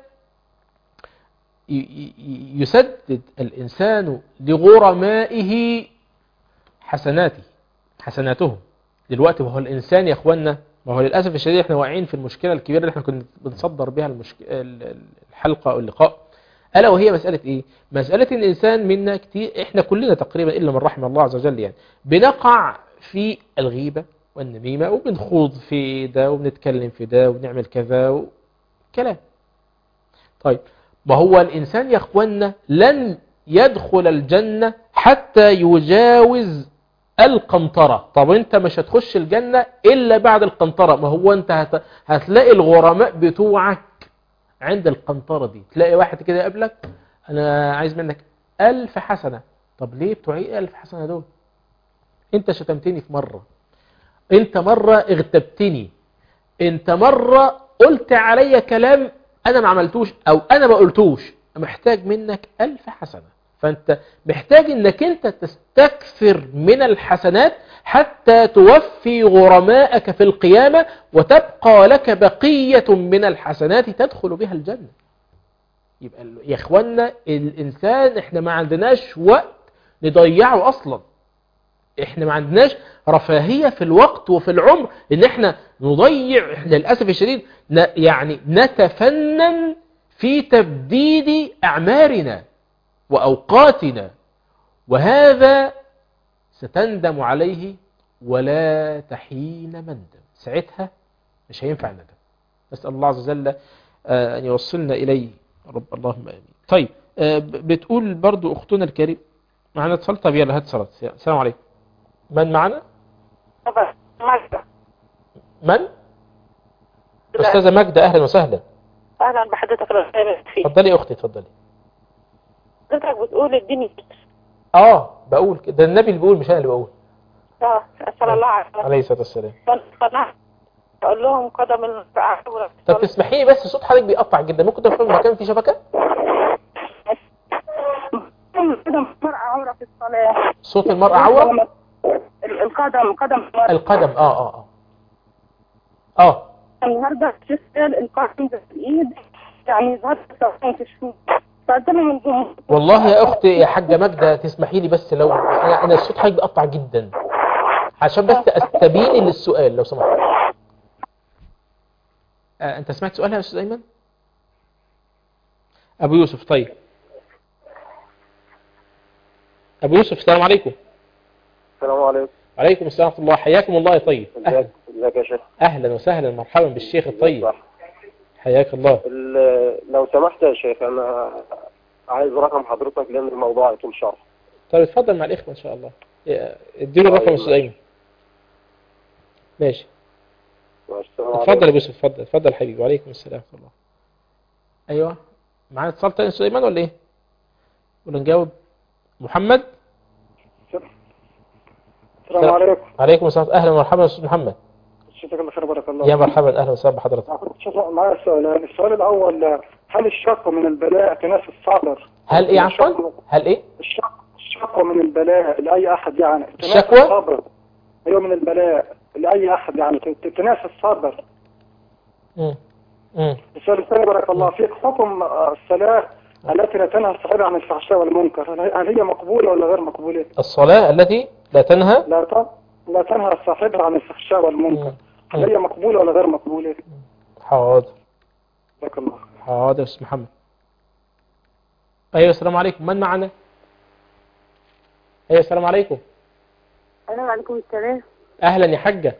D: يسدد الإنسان لغرمائه حسناته حسناتهم. دلوقتي وهو الإنسان يا أخوانا، وهو للأسف الشديد احنا واقعين في المشكلة الكبيرة اللي احنا كنا بنصدر بها المشك... الحلقة أو اللقاء، ألا وهي مسألة إيه؟ مسألة إن الإنسان منا كتير، احنا كلنا تقريبا إلا من رحم الله عز وجل، يعني بنقع في الغيبة والنميمة وبنخوض في ده وبنتكلم في ده وبنعمل كذا وكلام. طيب ما هو الإنسان يا أخوانا لن يدخل الجنة حتى يجاوز القنطرة. طب انت مش هتخش الجنة إلا بعد القنطرة. ما هو انت هت... هتلاقي الغرماء بتوعك عند القنطرة دي. تلاقي واحد كده يقابلك، أنا عايز منك ألف حسنة. طب ليه بتوعي ألف حسنة دول؟ انت شتمتني في مرة، انت مرة اغتبتني، انت مرة قلت علي كلام أنا ما عملتوش أو أنا ما قلتوش، محتاج منك ألف حسنة. فأنت محتاج أنك أنت تستكثر من الحسنات حتى توفي غرماءك في القيامة وتبقى لك بقية من الحسنات تدخل بها الجنة. يبقى يا إخوانا الإنسان إحنا ما عندناش وقت نضيعه أصلا. إحنا ما عندناش رفاهية في الوقت وفي العمر إن إحنا نضيع. للأسف الشديد يعني نتفنن في تبديد أعمارنا وأوقاتنا، وهذا ستندم عليه ولا تحين مندم. ساعتها مش هينفع الندم. نسأل الله عز وجل أن يوصلنا إليه رب. اللهم آمين. طيب بتقول برضو أختنا الكريم معنا اتصال. طب يلا هات صلاة. السلام عليكم. من معنا؟
K: ماجدة.
D: من؟ أستاذة ماجدة، أهلا وسهلا.
K: أهلا بحضرتك.
D: اتفضلي يا أختي اتفضلي.
K: حضرتك بتقول الدين
D: اه بقول كده، ده النبي اللي بيقول مش انا اللي بقول.
K: اه صلى الله عليه وسلم
D: عليه الصلاه والسلام.
K: اقول لهم قدم المرأة عورة.
D: طب تسمحي لي بس صوت حضرتك بيقطع جدا، ممكن تروحي في مكان فيه شبكه؟
K: قدم المرأة عورة في الصلاة.
D: صوت المرأة عورة؟
K: القدم قدم المرأة.
D: القدم اه اه اه اه
K: النهارده الشيخ قال القدم في الايد يعني ظهر سواء في الشوك. فقدمنا من الجمهور.
D: والله يا اختي يا حاجه ماجده تسمحي لي بس لو انا انا الصوت حضرتك بيقطع جدا عشان بس استبين للسؤال لو سمحت. آه انت سمعت سؤالها يا استاذ ايمن؟ ابو يوسف. طيب ابو يوسف السلام عليكم.
J: السلام عليكم.
D: وعليكم السلام ورحمه الله. حياكم الله يا طيب. اهلا
J: ازيك يا شيخ؟
D: اهلا وسهلا مرحبا بالشيخ الطيب. حياك الله.
J: لو سمحت يا شيخ انا عايز رقم حضرتك لان الموضوع يطول شرح.
D: طيب اتفضل مع الاخوه ان شاء الله. اديله الرقم يا استاذ ايمن. ماشي. اتفضل يا يوسف. اتفضل اتفضل حبيبي. وعليكم السلام ورحمه الله. ايوه معانا اتصال تاني استاذ ايمن ولا ايه؟ ولا نجاوب؟ محمد.
J: السلام عليكم.
D: وعليكم السلام. اهلا ومرحبا يا استاذ محمد.
J: شكرا الله خير بارك الله.
D: يا مرحبا اهلا وسهلا بحضرتك.
J: معايا سؤالين. السؤال الاول هل الشق من البلاء تنافي الصبر؟
D: هل ايه عفوا؟ هل ايه؟
J: الشق الشقوى من البلاء لاي احد يعني
D: الشكوى؟
J: الصبر. ايوه من البلاء لاي احد يعني تنافي الصبر.
D: امم امم
J: السؤال الثاني بارك الله فيك حكم الصلاه التي لا تنهى صاحبها عن الفحشاء والمنكر هل هي مقبوله ولا غير مقبوله؟
D: الصلاه التي لا تنهى
J: لا ت... لا تنهى صاحبها عن الفحشاء والمنكر هل هي مقبوله ولا غير مقبوله؟
D: حاضر.
J: بارك الله.
D: حاضر يا استاذ محمد. ايوه السلام عليكم. من معنا؟ ايوه السلام عليكم.
F: السلام عليكم. السلام.
D: اهلا يا حاجه.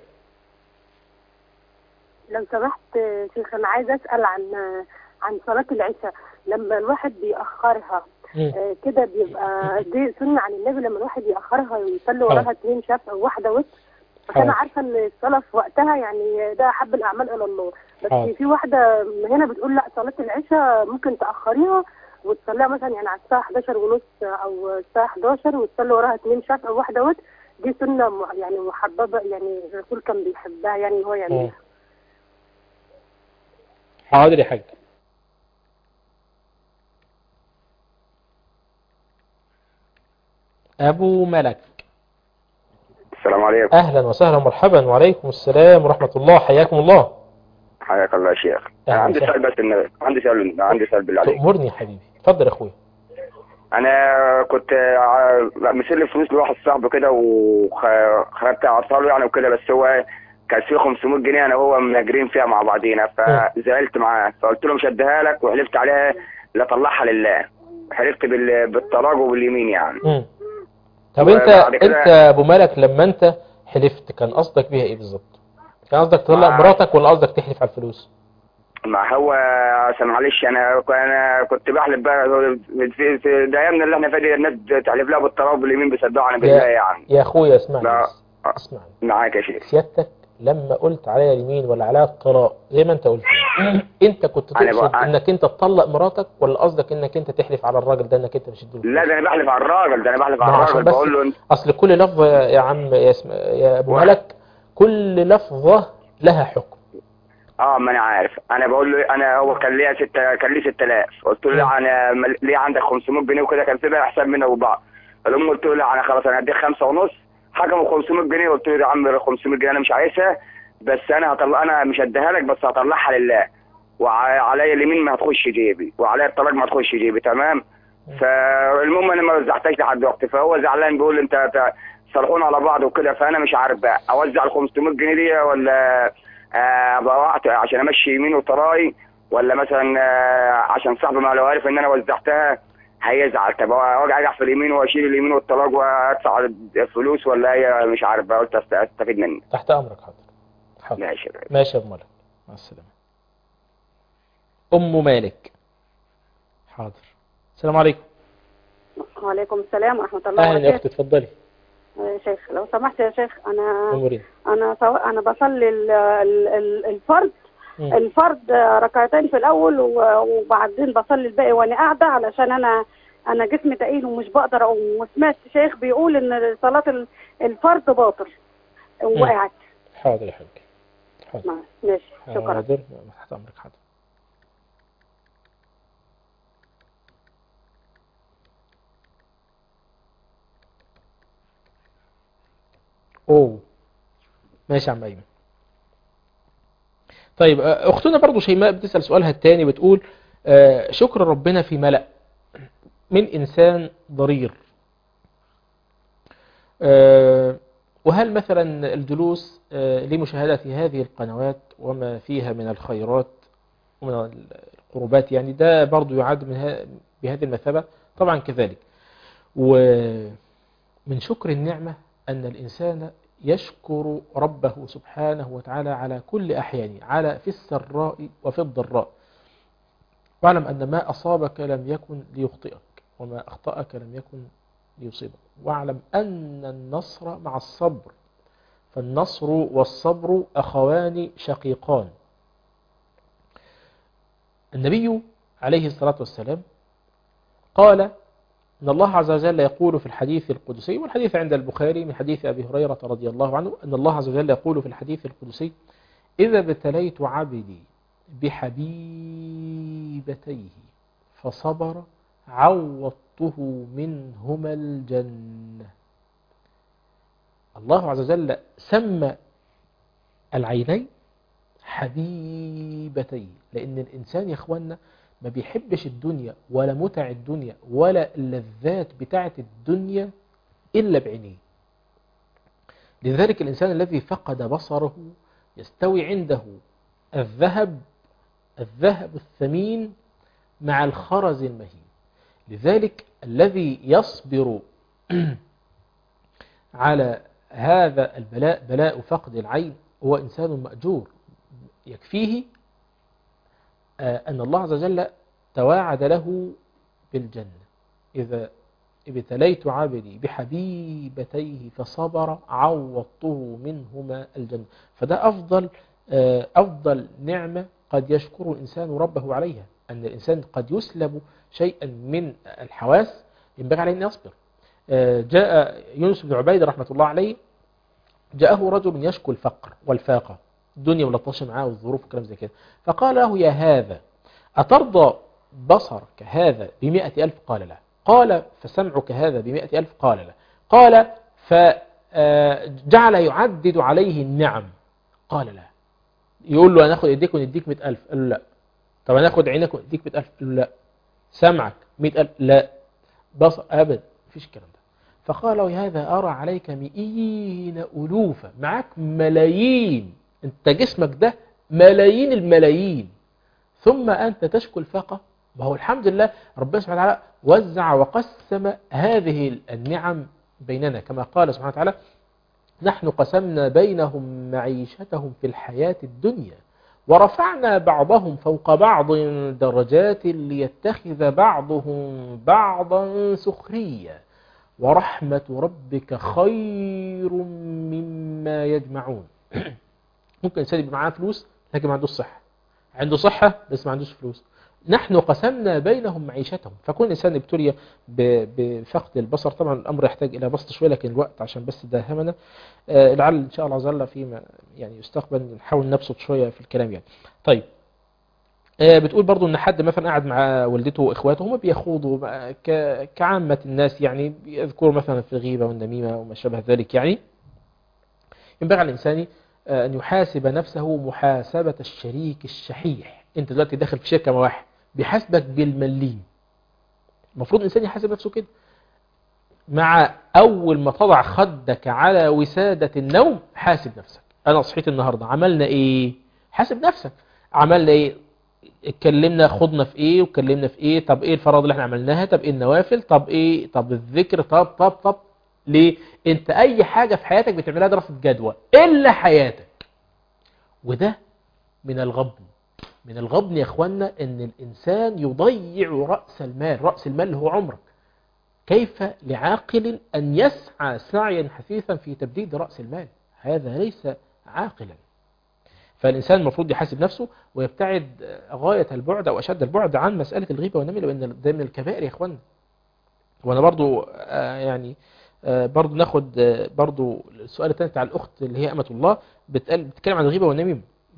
F: لو سمحت شيخ انا عايز اسال عن عن صلاه العشاء لما الواحد بيأخرها آه كده بيبقى دي سنه عن النبي لما الواحد يأخرها ويصلي وراها اثنين شفع وواحده وتر. بس انا عارفه ان الصلاه في وقتها يعني ده احب الاعمال الى الله. بس حاضر. في واحده هنا بتقول لا صلاه العشاء ممكن تأخريها وتصليها مثلا يعني على الساعه حداشر ونص او الساعه حداشر وتصلي وراها اثنين شفع وواحده وتر. دي سنه يعني محببه يعني الرسول كان بيحبها يعني هو يعملها.
D: حاضر يا حاج. ابو ملك.
L: السلام عليكم.
D: اهلا وسهلا ومرحبا. وعليكم السلام ورحمه الله. حياكم الله.
L: حياك الله يا شيخ. عندي سؤال بس النبي. عندي سؤال عندي سؤال بالله عليك.
D: تأمرني يا حبيبي. اتفضل يا اخويا.
L: انا كنت مسلم فلوس لواحد صاحبي كده وخدت اعطاله يعني وكده بس هو كان فيه خمسمية جنيه انا وهو مهاجرين فيها مع بعضينا فزعلت معاه فقلت له مش هديها لك وحلفت عليها لا طلعها لله. حلفت بالطلاق وباليمين يعني.
D: امم طب انت انت ابو مالك لما انت حلفت كان قصدك بيها ايه بالظبط؟ كان قصدك تطلق مراتك ولا قصدك تحلف على الفلوس؟
L: ما هو عشان معلش انا انا كنت بحلف بقى في في ايامنا اللي احنا فيها دي الناس تحلف لها بالطلاق باليمين بيصدقوا بالله يعني.
D: يا اخويا اسمعني اسمعني
L: معاك يا شيخ.
D: سيادتك لما قلت عليها اليمين ولا عليها الطلاق زي ما انت قلت انت كنت تقصد انك انت تطلق مراتك ولا قصدك انك انت تحلف على الراجل ده انك انت مش هتدوله؟
L: لا ده انا بحلف على الراجل ده انا بحلف على الراجل بقول له انت
D: اصل كل لفظه يا عم يا, اسم... يا ابو ملك كل لفظه لها حكم.
L: اه ما انا عارف انا بقول له انا هو كان ليا ستة كان لي ستة آلاف قلت له انا ليه عندك خمسمية جنيه وكده كان في بقى احسن منه وبعض. الام قلت له لا انا خلاص انا هديك خمسة ونص حكموا خمسمية جنيه قلت له يا عم خمسمية جنيه انا مش عايزها بس انا هطلع انا مش هديها لك بس هطلعها لله وعليا اليمين ما هتخش جيبي وعليا الطلاق ما هتخش جيبي تمام. فالمهم انا ما وزعتهاش لحد وقت فهو زعلان بيقول انت صالحونا على بعض وكده فانا مش عارف بقى اوزع ال خمسمية جنيه دي ولا ابقى آه عشان امشي يمين وطراي ولا مثلا آه عشان صاحبي ما لو عارف ان انا وزعتها هيزعل. طب اجي ارجع في اليمين واشيل اليمين والطلاق وادفع الفلوس ولا هي مش عارف بقى قلت استفيد منك.
D: تحت امرك. حاضر حاضر
L: ماشي
D: ماشي يا ابو مالك مع السلامه. ام مالك. حاضر. السلام عليكم.
M: وعليكم السلام ورحمه الله وبركاته.
D: اهلا يا اختي اتفضلي.
M: يا شيخ لو سمحت يا شيخ انا
D: أمورين.
M: انا سواء انا بصلي الفرد م. الفرد ركعتين في الاول وبعدين بصلي الباقي وانا قاعده علشان انا انا جسمي تقيل ومش بقدر اقوم وسمعت شيخ بيقول ان صلاه الفرد باطل وقعت.
D: حاضر يا حاج
M: ماشي شكرا.
D: حاضر تحت أمرك. حاضر. أوه ماشي يا عم أيمن. طيب أختنا برضو شيماء بتسأل سؤالها الثاني، بتقول آه شكر ربنا في ملأ من إنسان ضرير، آه وهل مثلا الجلوس آه لمشاهدة هذه القنوات وما فيها من الخيرات ومن القربات يعني ده برضو يعد من بهذه المثابة؟ طبعا كذلك. ومن شكر النعمة أن الإنسان يشكر ربه سبحانه وتعالى على كل أحيانه، على في السراء وفي الضراء. واعلم أن ما أصابك لم يكن ليخطئك، وما أخطأك لم يكن ليصيبك. واعلم أن النصر مع الصبر، فالنصر والصبر أخوان شقيقان. النبي عليه الصلاة والسلام قال إن الله عز وجل يقول في الحديث القدسي، والحديث عند البخاري من حديث أبي هريرة رضي الله عنه، أن الله عز وجل يقول في الحديث القدسي: إذا ابتليت عبدي بحبيبتيه فصبر عوضته منهما الجنة. الله عز وجل سمى العينين حبيبتيه، لأن الإنسان يا إخوانا ما بيحبش الدنيا ولا متع الدنيا ولا اللذات بتاعة الدنيا إلا بعينيه. لذلك الإنسان الذي فقد بصره يستوي عنده الذهب الذهب الثمين مع الخرز المهين. لذلك الذي يصبر على هذا البلاء، بلاء فقد العين، هو إنسان مأجور. يكفيه أن الله عز وجل تواعد له بالجنة: إذا ابتليت عبدي بحبيبتيه فصبر عوضته منهما الجنة. فده أفضل أفضل نعمة قد يشكر الإنسان ربه عليها، أن الإنسان قد يسلب شيئا من الحواس ينبغي عليه أن يصبر. جاء يونس بن عبيد رحمة الله عليه، جاءه رجل يشكو الفقر والفاقة، الدنيا ملطشة معاه والظروف وكلام زي كده، فقال له: يا هذا أترضى بصرك هذا بمئة ألف؟ قال لا. قال: فسمعك هذا بمئة ألف؟ قال لا. قال: فجعل يعدد عليه النعم. قال لا. يقول له: أنا أخذ إيديك ونديك مئة ألف؟ قال له لا. طب أنا أخذ عينك ونديك مئة ألف؟ قال له لا. سمعك مئة ألف؟ لا. بصر أبدا مفيش الكلام ده. فقال له: هذا أرى عليك مئين ألوفا، معك ملايين، أنت جسمك ده ملايين الملايين، ثم أنت تشكو الفقر. وهو الحمد لله ربنا سبحانه وتعالى وزع وقسم هذه النعم بيننا، كما قال سبحانه وتعالى: نحن قسمنا بينهم معيشتهم في الحياة الدنيا ورفعنا بعضهم فوق بعض درجات ليتخذ بعضهم بعضا سخريا ورحمة ربك خير مما يجمعون. ممكن إنسان يبقى معاه فلوس لكن ما عندوش صحة، عنده صحة بس ما عندوش فلوس. نحن قسمنا بينهم معيشتهم. فكون إنسان ابتلي بفقد البصر، طبعا الأمر يحتاج إلى بسط شوية لكن الوقت عشان بس ده همنا، آه لعل إن شاء الله عز وجل فيما يعني يستقبل نحاول نبسط شوية في الكلام يعني. طيب آه بتقول برضو إن حد مثلا قاعد مع والدته وإخواته، هم بيخوضوا كعامة الناس يعني، بيذكروا مثلا في الغيبة والنميمة وما شابه ذلك يعني. ينبغي على الإنسان أن يحاسب نفسه محاسبة الشريك الشحيح. أنت دلوقتي داخل في شركة مع واحد بيحاسبك بالمليم، المفروض الإنسان يحاسب نفسه كده. مع أول ما تضع خدك على وسادة النوم حاسب نفسك: أنا صحيت النهاردة عملنا إيه؟ حاسب نفسك عملنا إيه؟ اتكلمنا خضنا في إيه واتكلمنا في إيه؟ طب إيه الفرائض اللي احنا عملناها؟ طب إيه النوافل؟ طب إيه؟ طب الذكر؟ طب طب طب ليه؟ انت اي حاجة في حياتك بتعملها دراسة جدوى الا حياتك. وده من الغبن، من الغبن يا اخوانا، ان الانسان يضيع رأس المال. رأس المال اللي هو عمرك. كيف لعاقل ان يسعى سعيا حثيثا في تبديد رأس المال؟ هذا ليس عاقلا. فالإنسان المفروض يحاسب نفسه ويبتعد غاية البعد أو أشد البعد عن مسألة الغيبة والنميمة، لأن ده من الكبائر يا اخوانا. وانا برضو يعني برضو ناخد برضو السؤال الثاني بتاع الأخت اللي هي أمة الله، بتتكلم عن الغيبة والنميمة.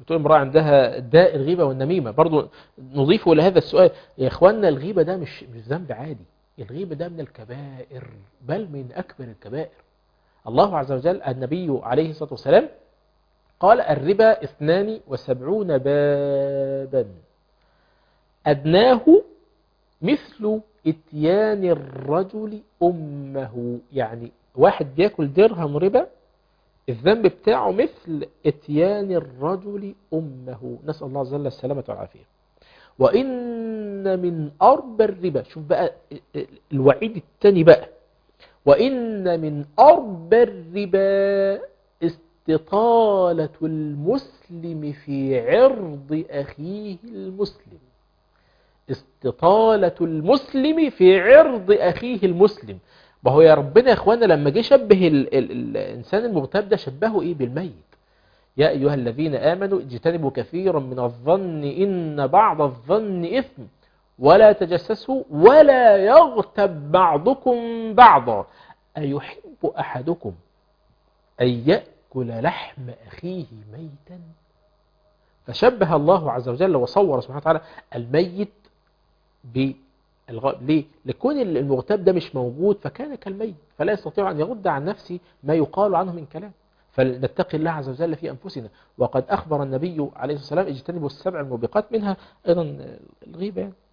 D: بتقول امرأة عندها داء الغيبة والنميمة، برضو نضيفه لهذا السؤال يا إخواننا، الغيبة ده مش مش ذنب عادي، الغيبة ده من الكبائر، بل من أكبر الكبائر. الله عز وجل النبي عليه الصلاة والسلام قال الربا اثنان وسبعون بابا أدناه مثل اتيان الرجل أمه، يعني واحد بياكل درهم ربا الذنب بتاعه مثل اتيان الرجل أمه، نسأل الله عز وجل السلامة والعافية. وإن من أربى الربا، شوف بقى الوعيد الثاني بقى، وإن من أربى الربا استطالة المسلم في عرض أخيه المسلم، استطالة المسلم في عرض أخيه المسلم. ما هو يا ربنا يا اخوانا لما جه شبه ال ال الانسان المغتاب ده شبهه ايه؟ بالميت. يا ايها الذين امنوا اجتنبوا كثيرا من الظن ان بعض الظن اثم ولا تجسسوا ولا يغتب بعضكم بعضا ايحب احدكم ان ياكل لحم اخيه ميتا. فشبه الله عز وجل وصور سبحانه وتعالى الميت ب الغائب. ليه؟ لكون المغتاب ده مش موجود فكان كالميت، فلا يستطيع أن يرد عن نفسه ما يقال عنه من كلام. فلنتقي الله عز وجل في أنفسنا. وقد أخبر النبي عليه الصلاة والسلام اجتنبوا السبع الموبقات، منها أيضا الغيبة يعني.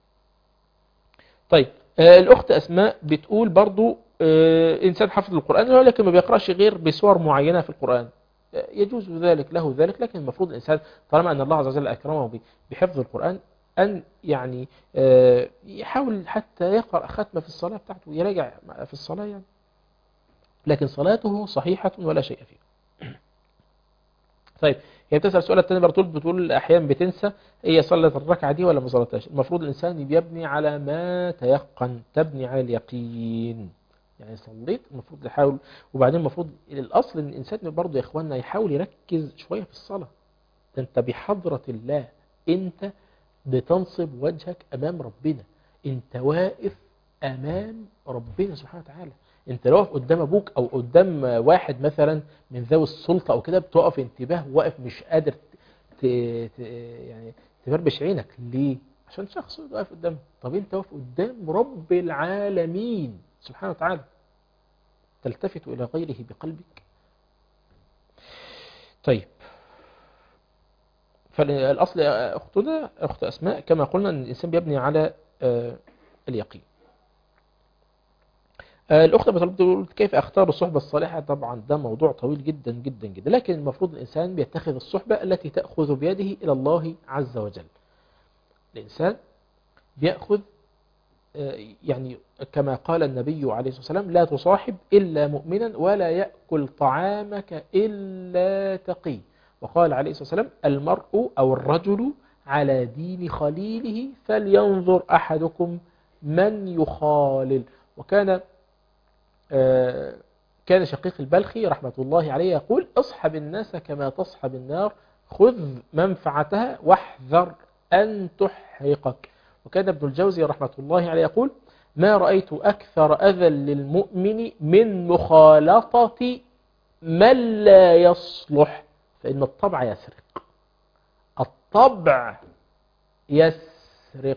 D: طيب آه الأخت أسماء بتقول برضو آه إنسان حفظ القرآن ولكن ما بيقرأش غير بصور معينة في القرآن، آه يجوز ذلك له ذلك، لكن المفروض الإنسان طالما أن الله عز وجل أكرمه بحفظ القرآن أن يعني يحاول حتى يقرأ ختمة في الصلاة بتاعته، يراجع في الصلاة يعني، لكن صلاته صحيحة ولا شيء فيها. طيب هي بتسأل السؤال الثاني برضو، بتقول أحيانا بتنسى هي صلت الركعة دي ولا ما صلتهاش. المفروض الإنسان بيبني على ما تيقن، تبني على اليقين، يعني صليت المفروض يحاول. وبعدين المفروض الأصل إن الإنسان برضو يا إخواننا يحاول يركز شوية في الصلاة، أنت بحضرة الله، أنت بتنصب وجهك أمام ربنا، أنت واقف أمام ربنا سبحانه وتعالى. أنت لو واقف قدام أبوك أو قدام واحد مثلا من ذوي السلطة أو كده بتقف انتباه، واقف مش قادر ت... ت... يعني تفربش عينك. ليه؟ عشان شخص واقف قدامه. طب أنت واقف قدام رب العالمين سبحانه وتعالى، تلتفت إلى غيره بقلبك. طيب فالأصل أختنا أخت أسماء كما قلنا أن الإنسان بيبني على اليقين. الأخت بتقول كيف أختار الصحبة الصالحة؟ طبعا ده موضوع طويل جدا جدا جدا، لكن المفروض الإنسان بيتخذ الصحبة التي تأخذ بيده إلى الله عز وجل. الإنسان بيأخذ يعني كما قال النبي عليه الصلاة والسلام لا تصاحب إلا مؤمنا ولا يأكل طعامك إلا تقي. وقال عليه الصلاة والسلام المرء أو الرجل على دين خليله فلينظر أحدكم من يخالل. وكان آه كان شقيق البلخي رحمة الله عليه يقول اصحب الناس كما تصحب النار، خذ منفعتها واحذر أن تحرقك. وكان ابن الجوزي رحمة الله عليه يقول ما رأيت أكثر أذى للمؤمن من مخالطة من لا يصلح، فإن الطبع يسرق، الطبع يسرق.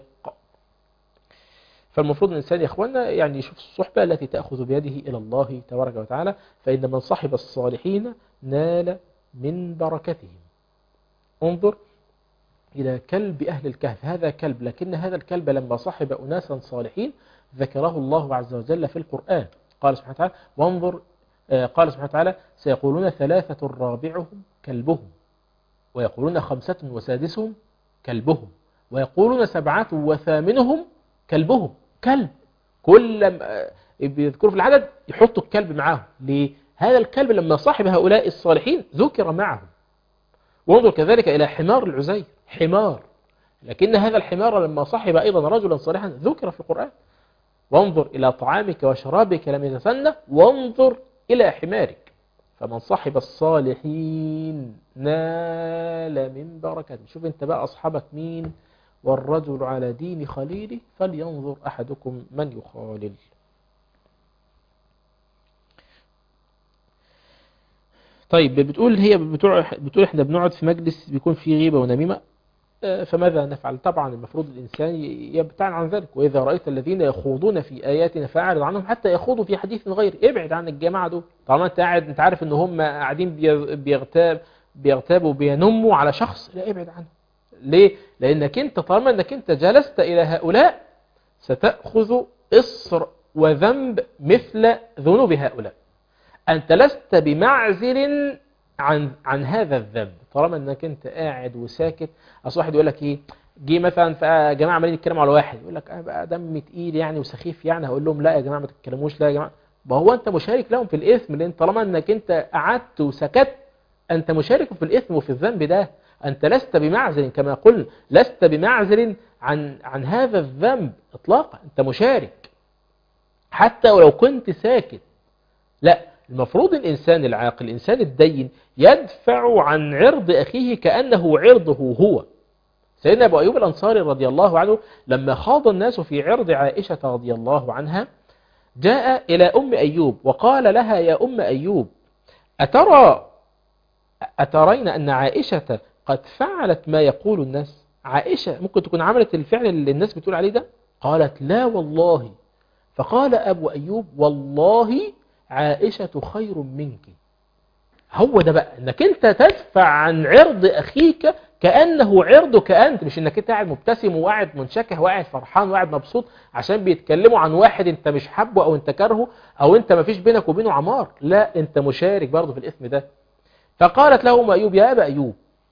D: فالمفروض الإنسان يا إخوانا يعني يشوف الصحبة التي تأخذ بيده إلى الله تبارك وتعالى، فإن من صحب الصالحين نال من بركتهم. انظر إلى كلب أهل الكهف، هذا كلب، لكن هذا الكلب لما صحب أناسا صالحين ذكره الله عز وجل في القرآن. قال سبحانه وتعالى وانظر قال سبحانه وتعالى سيقولون ثلاثة رابعهم كلبهم، ويقولون خمسة وسادسهم كلبهم، ويقولون سبعة وثامنهم كلبهم. كلب، كل ما بيذكروا في العدد يحطوا الكلب معاهم. ليه؟ هذا الكلب لما صاحب هؤلاء الصالحين ذكر معهم. وانظر كذلك إلى حمار العزير، حمار، لكن هذا الحمار لما صاحب أيضا رجلا صالحا ذكر في القرآن. وانظر إلى طعامك وشرابك لم يتسنى وانظر إلى حمارك. فمن صاحب الصالحين نال من بركة. شوف انت بقى أصحابك مين. والرجل على دين خليله فلينظر أحدكم من يخالل. طيب بتقول هي بتوع بتقول احنا بنقعد في مجلس بيكون فيه غيبة ونميمة، فماذا نفعل؟ طبعا المفروض الإنسان يبتعد عن ذلك. وإذا رأيت الذين يخوضون في آياتنا فأعرض عنهم حتى يخوضوا في حديث غير. ابعد عن الجماعة دول. طالما انت قاعد انت عارف ان هم قاعدين بيغتاب بيغتابوا بينموا على شخص، لا ابعد عنه. ليه؟ لأنك انت طالما انك انت جلست إلى هؤلاء ستأخذ إصر وذنب مثل ذنوب هؤلاء. أنت لست بمعزل عن عن هذا الذنب طالما انك انت قاعد وساكت. اصل واحد يقول لك ايه، جه مثلا فجماعه عمالين يتكلموا على واحد، يقول لك انا بقى دم تقيل يعني وسخيف يعني، هقول لهم لا يا جماعه ما تتكلموش، لا يا جماعه. ما هو انت مشارك لهم في الاثم، لان طالما انك انت قعدت وسكت انت مشارك في الاثم وفي الذنب ده. انت لست بمعزل كما قلنا، لست بمعزل عن عن هذا الذنب اطلاقا، انت مشارك حتى ولو كنت ساكت. لا، المفروض الإنسان العاقل الإنسان الدين يدفع عن عرض أخيه كأنه عرضه هو. سيدنا أبو أيوب الأنصاري رضي الله عنه لما خاض الناس في عرض عائشة رضي الله عنها جاء إلى أم أيوب وقال لها يا أم أيوب أترى أترين أن عائشة قد فعلت ما يقول الناس؟ عائشة ممكن تكون عملت الفعل اللي الناس بتقول عليه ده؟ قالت لا والله. فقال أبو أيوب والله عائشة خير منك. هو ده بقى انك انت تدفع عن عرض اخيك كأنه عرضك انت، مش انك انت قاعد مبتسم وقاعد منشكه وقاعد فرحان وقاعد مبسوط عشان بيتكلموا عن واحد انت مش حابه او انت كارهه او انت ما فيش بينك وبينه عمار. لا، انت مشارك برضه في الاثم ده. فقالت له ام ايوب يا ابا ايوب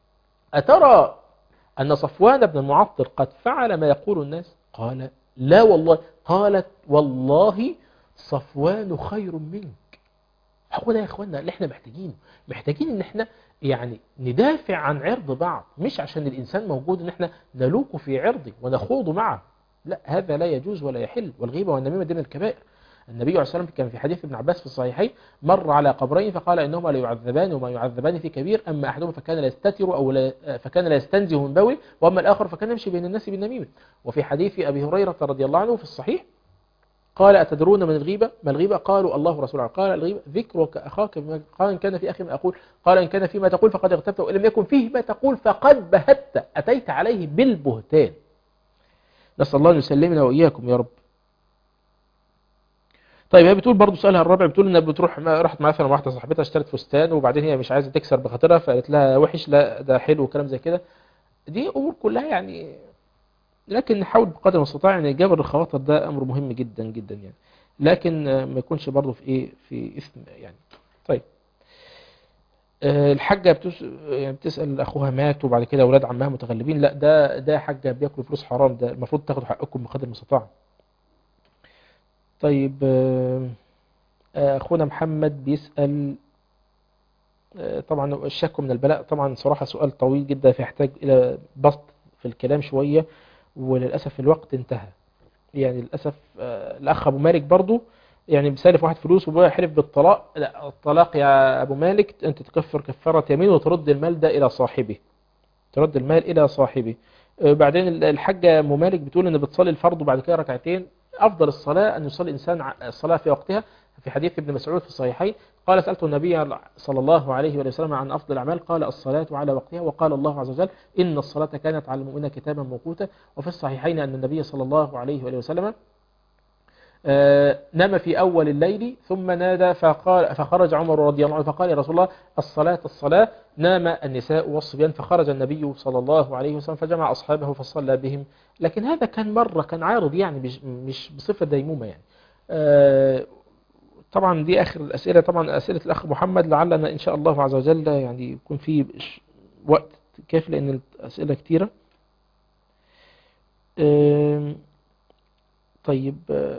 D: اترى ان صفوان بن المعطل قد فعل ما يقول الناس؟ قال لا والله. قالت والله صفوان خير منك. هو ده يا اخوانا اللي احنا محتاجينه. محتاجين ان احنا يعني ندافع عن عرض بعض، مش عشان الانسان موجود ان احنا نلوك في عرضه ونخوض معه. لا، هذا لا يجوز ولا يحل. والغيبة والنميمة دين الكبائر. النبي عليه الصلاة والسلام كان في حديث ابن عباس في الصحيحين مر على قبرين فقال انهما لا يعذبان وما يعذبان في كبير، اما احدهما فكان لا يستتر او لا فكان لا يستنزه من بول، واما الاخر فكان يمشي بين الناس بالنميمة. وفي حديث ابي هريرة رضي الله عنه في الصحيح قال أتدرون من الغيبة؟ ما الغيبة؟ قالوا الله ورسوله. قال الغيبة ذكرك أخاك بما قال إن كان في أخي ما أقول، قال إن كان فيما تقول فقد اغتبت وإن لم يكن فيه ما تقول فقد بهت، أتيت عليه بالبهتان. نسأل الله أن يسلمنا وإياكم يا رب. طيب هي بتقول برضو سؤالها الرابع، بتقول إنها بتروح راحت مثلا واحدة صاحبتها اشترت فستان وبعدين هي مش عايزة تكسر بخاطرها فقالت لها وحش، لا ده حلو وكلام زي كده. دي أمور كلها يعني، لكن نحاول بقدر المستطاع ان جبر الخواطر ده امر مهم جدا جدا يعني، لكن ما يكونش برضه في ايه في اثم يعني. طيب الحاجه بتس... يعني بتسال اخوها مات وبعد كده اولاد عمها متغلبين، لا ده ده حاجه بياكلوا فلوس حرام، ده المفروض تاخدوا حقكم بقدر المستطاع. طيب اخونا محمد بيسال طبعا الشك من البلاء، طبعا صراحه سؤال طويل جدا فيحتاج الى بسط في الكلام شويه، وللأسف الوقت انتهى. يعني للأسف الأخ أبو مالك برضو يعني بيسالف واحد فلوس وبقى حلف بالطلاق. لا، الطلاق يا أبو مالك أنت تكفر كفارة يمين وترد المال ده إلى صاحبه، ترد المال إلى صاحبه. بعدين الحاجة أم مالك بتقول إن بتصلي الفرض وبعد كده ركعتين. أفضل الصلاة أن يصلي الإنسان الصلاة في وقتها. في حديث ابن مسعود في الصحيحين قال سألت النبي صلى الله عليه وسلم عن أفضل الأعمال قال الصلاة على وقتها، وقال الله عز وجل إن الصلاة كانت على المؤمنين كتابا موقوتا. وفي الصحيحين أن النبي صلى الله عليه وسلم نام في أول الليل ثم نادى فقال فخرج عمر رضي الله عنه فقال يا رسول الله الصلاة الصلاة، نام النساء والصبيان، فخرج النبي صلى الله عليه وسلم فجمع أصحابه فصلى بهم. لكن هذا كان مرة، كان عارض يعني مش, مش بصفة ديمومة يعني. طبعا دي آخر الأسئلة، طبعا أسئلة الأخ محمد لعلنا إن شاء الله عز وجل يعني يكون في وقت كافي لأن الأسئلة كتيرة. طيب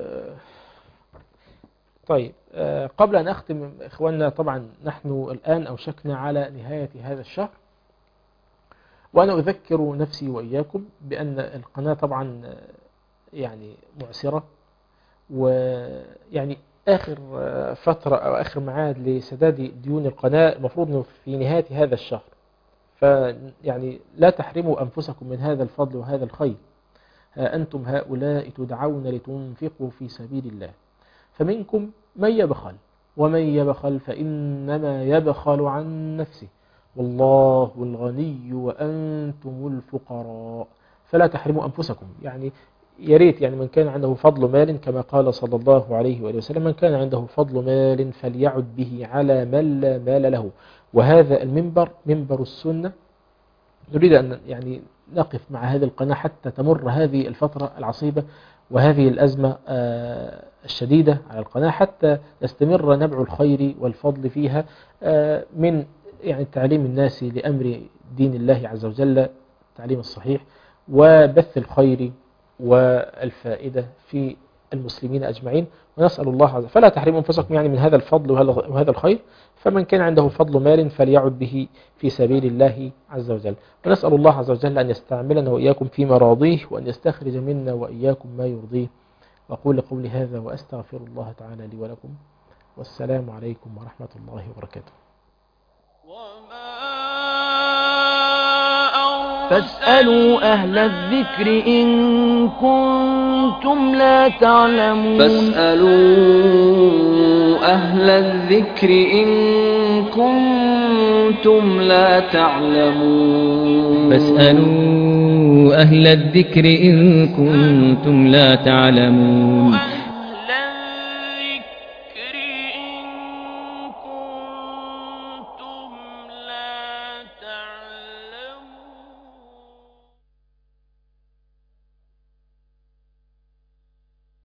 D: طيب قبل أن أختم إخواننا، طبعا نحن الآن أوشكنا على نهاية هذا الشهر، وأنا أذكر نفسي وإياكم بأن القناة طبعا يعني معسرة، ويعني آخر فترة أو آخر معاد لسداد ديون القناة المفروض في نهاية هذا الشهر، فيعني لا تحرموا أنفسكم من هذا الفضل وهذا الخير. أنتم هؤلاء تدعون لتنفقوا في سبيل الله، فمنكم من يبخل ومن يبخل فإنما يبخل عن نفسه والله الغني وأنتم الفقراء فلا تحرموا أنفسكم. يعني يا ريت يعني من كان عنده فضل مال كما قال صلى الله عليه وآله وسلم من كان عنده فضل مال فليعد به على من لا مال له. وهذا المنبر منبر السنة. نريد أن يعني نقف مع هذه القناة حتى تمر هذه الفترة العصيبة وهذه الأزمة الشديدة على القناة حتى يستمر نبع الخير والفضل فيها من يعني تعليم الناس لأمر دين الله عز وجل التعليم الصحيح وبث الخير والفائدة في المسلمين أجمعين. ونسأل الله عز وجل فلا تحرموا أنفسكم يعني من هذا الفضل وهذا الخير. فمن كان عنده فضل مال فليعد به في سبيل الله عز وجل. ونسأل الله عز وجل أن يستعملنا وإياكم في مراضيه وأن يستخرج منا وإياكم ما يرضيه. وأقول قولي هذا وأستغفر الله تعالى لي ولكم والسلام عليكم ورحمة الله وبركاته.
A: فاسألوا أهل الذكر إن كنتم لا تعلمون
B: فاسألوا أهل الذكر إن كنتم لا تعلمون
C: فاسألوا أهل الذكر إن كنتم لا تعلمون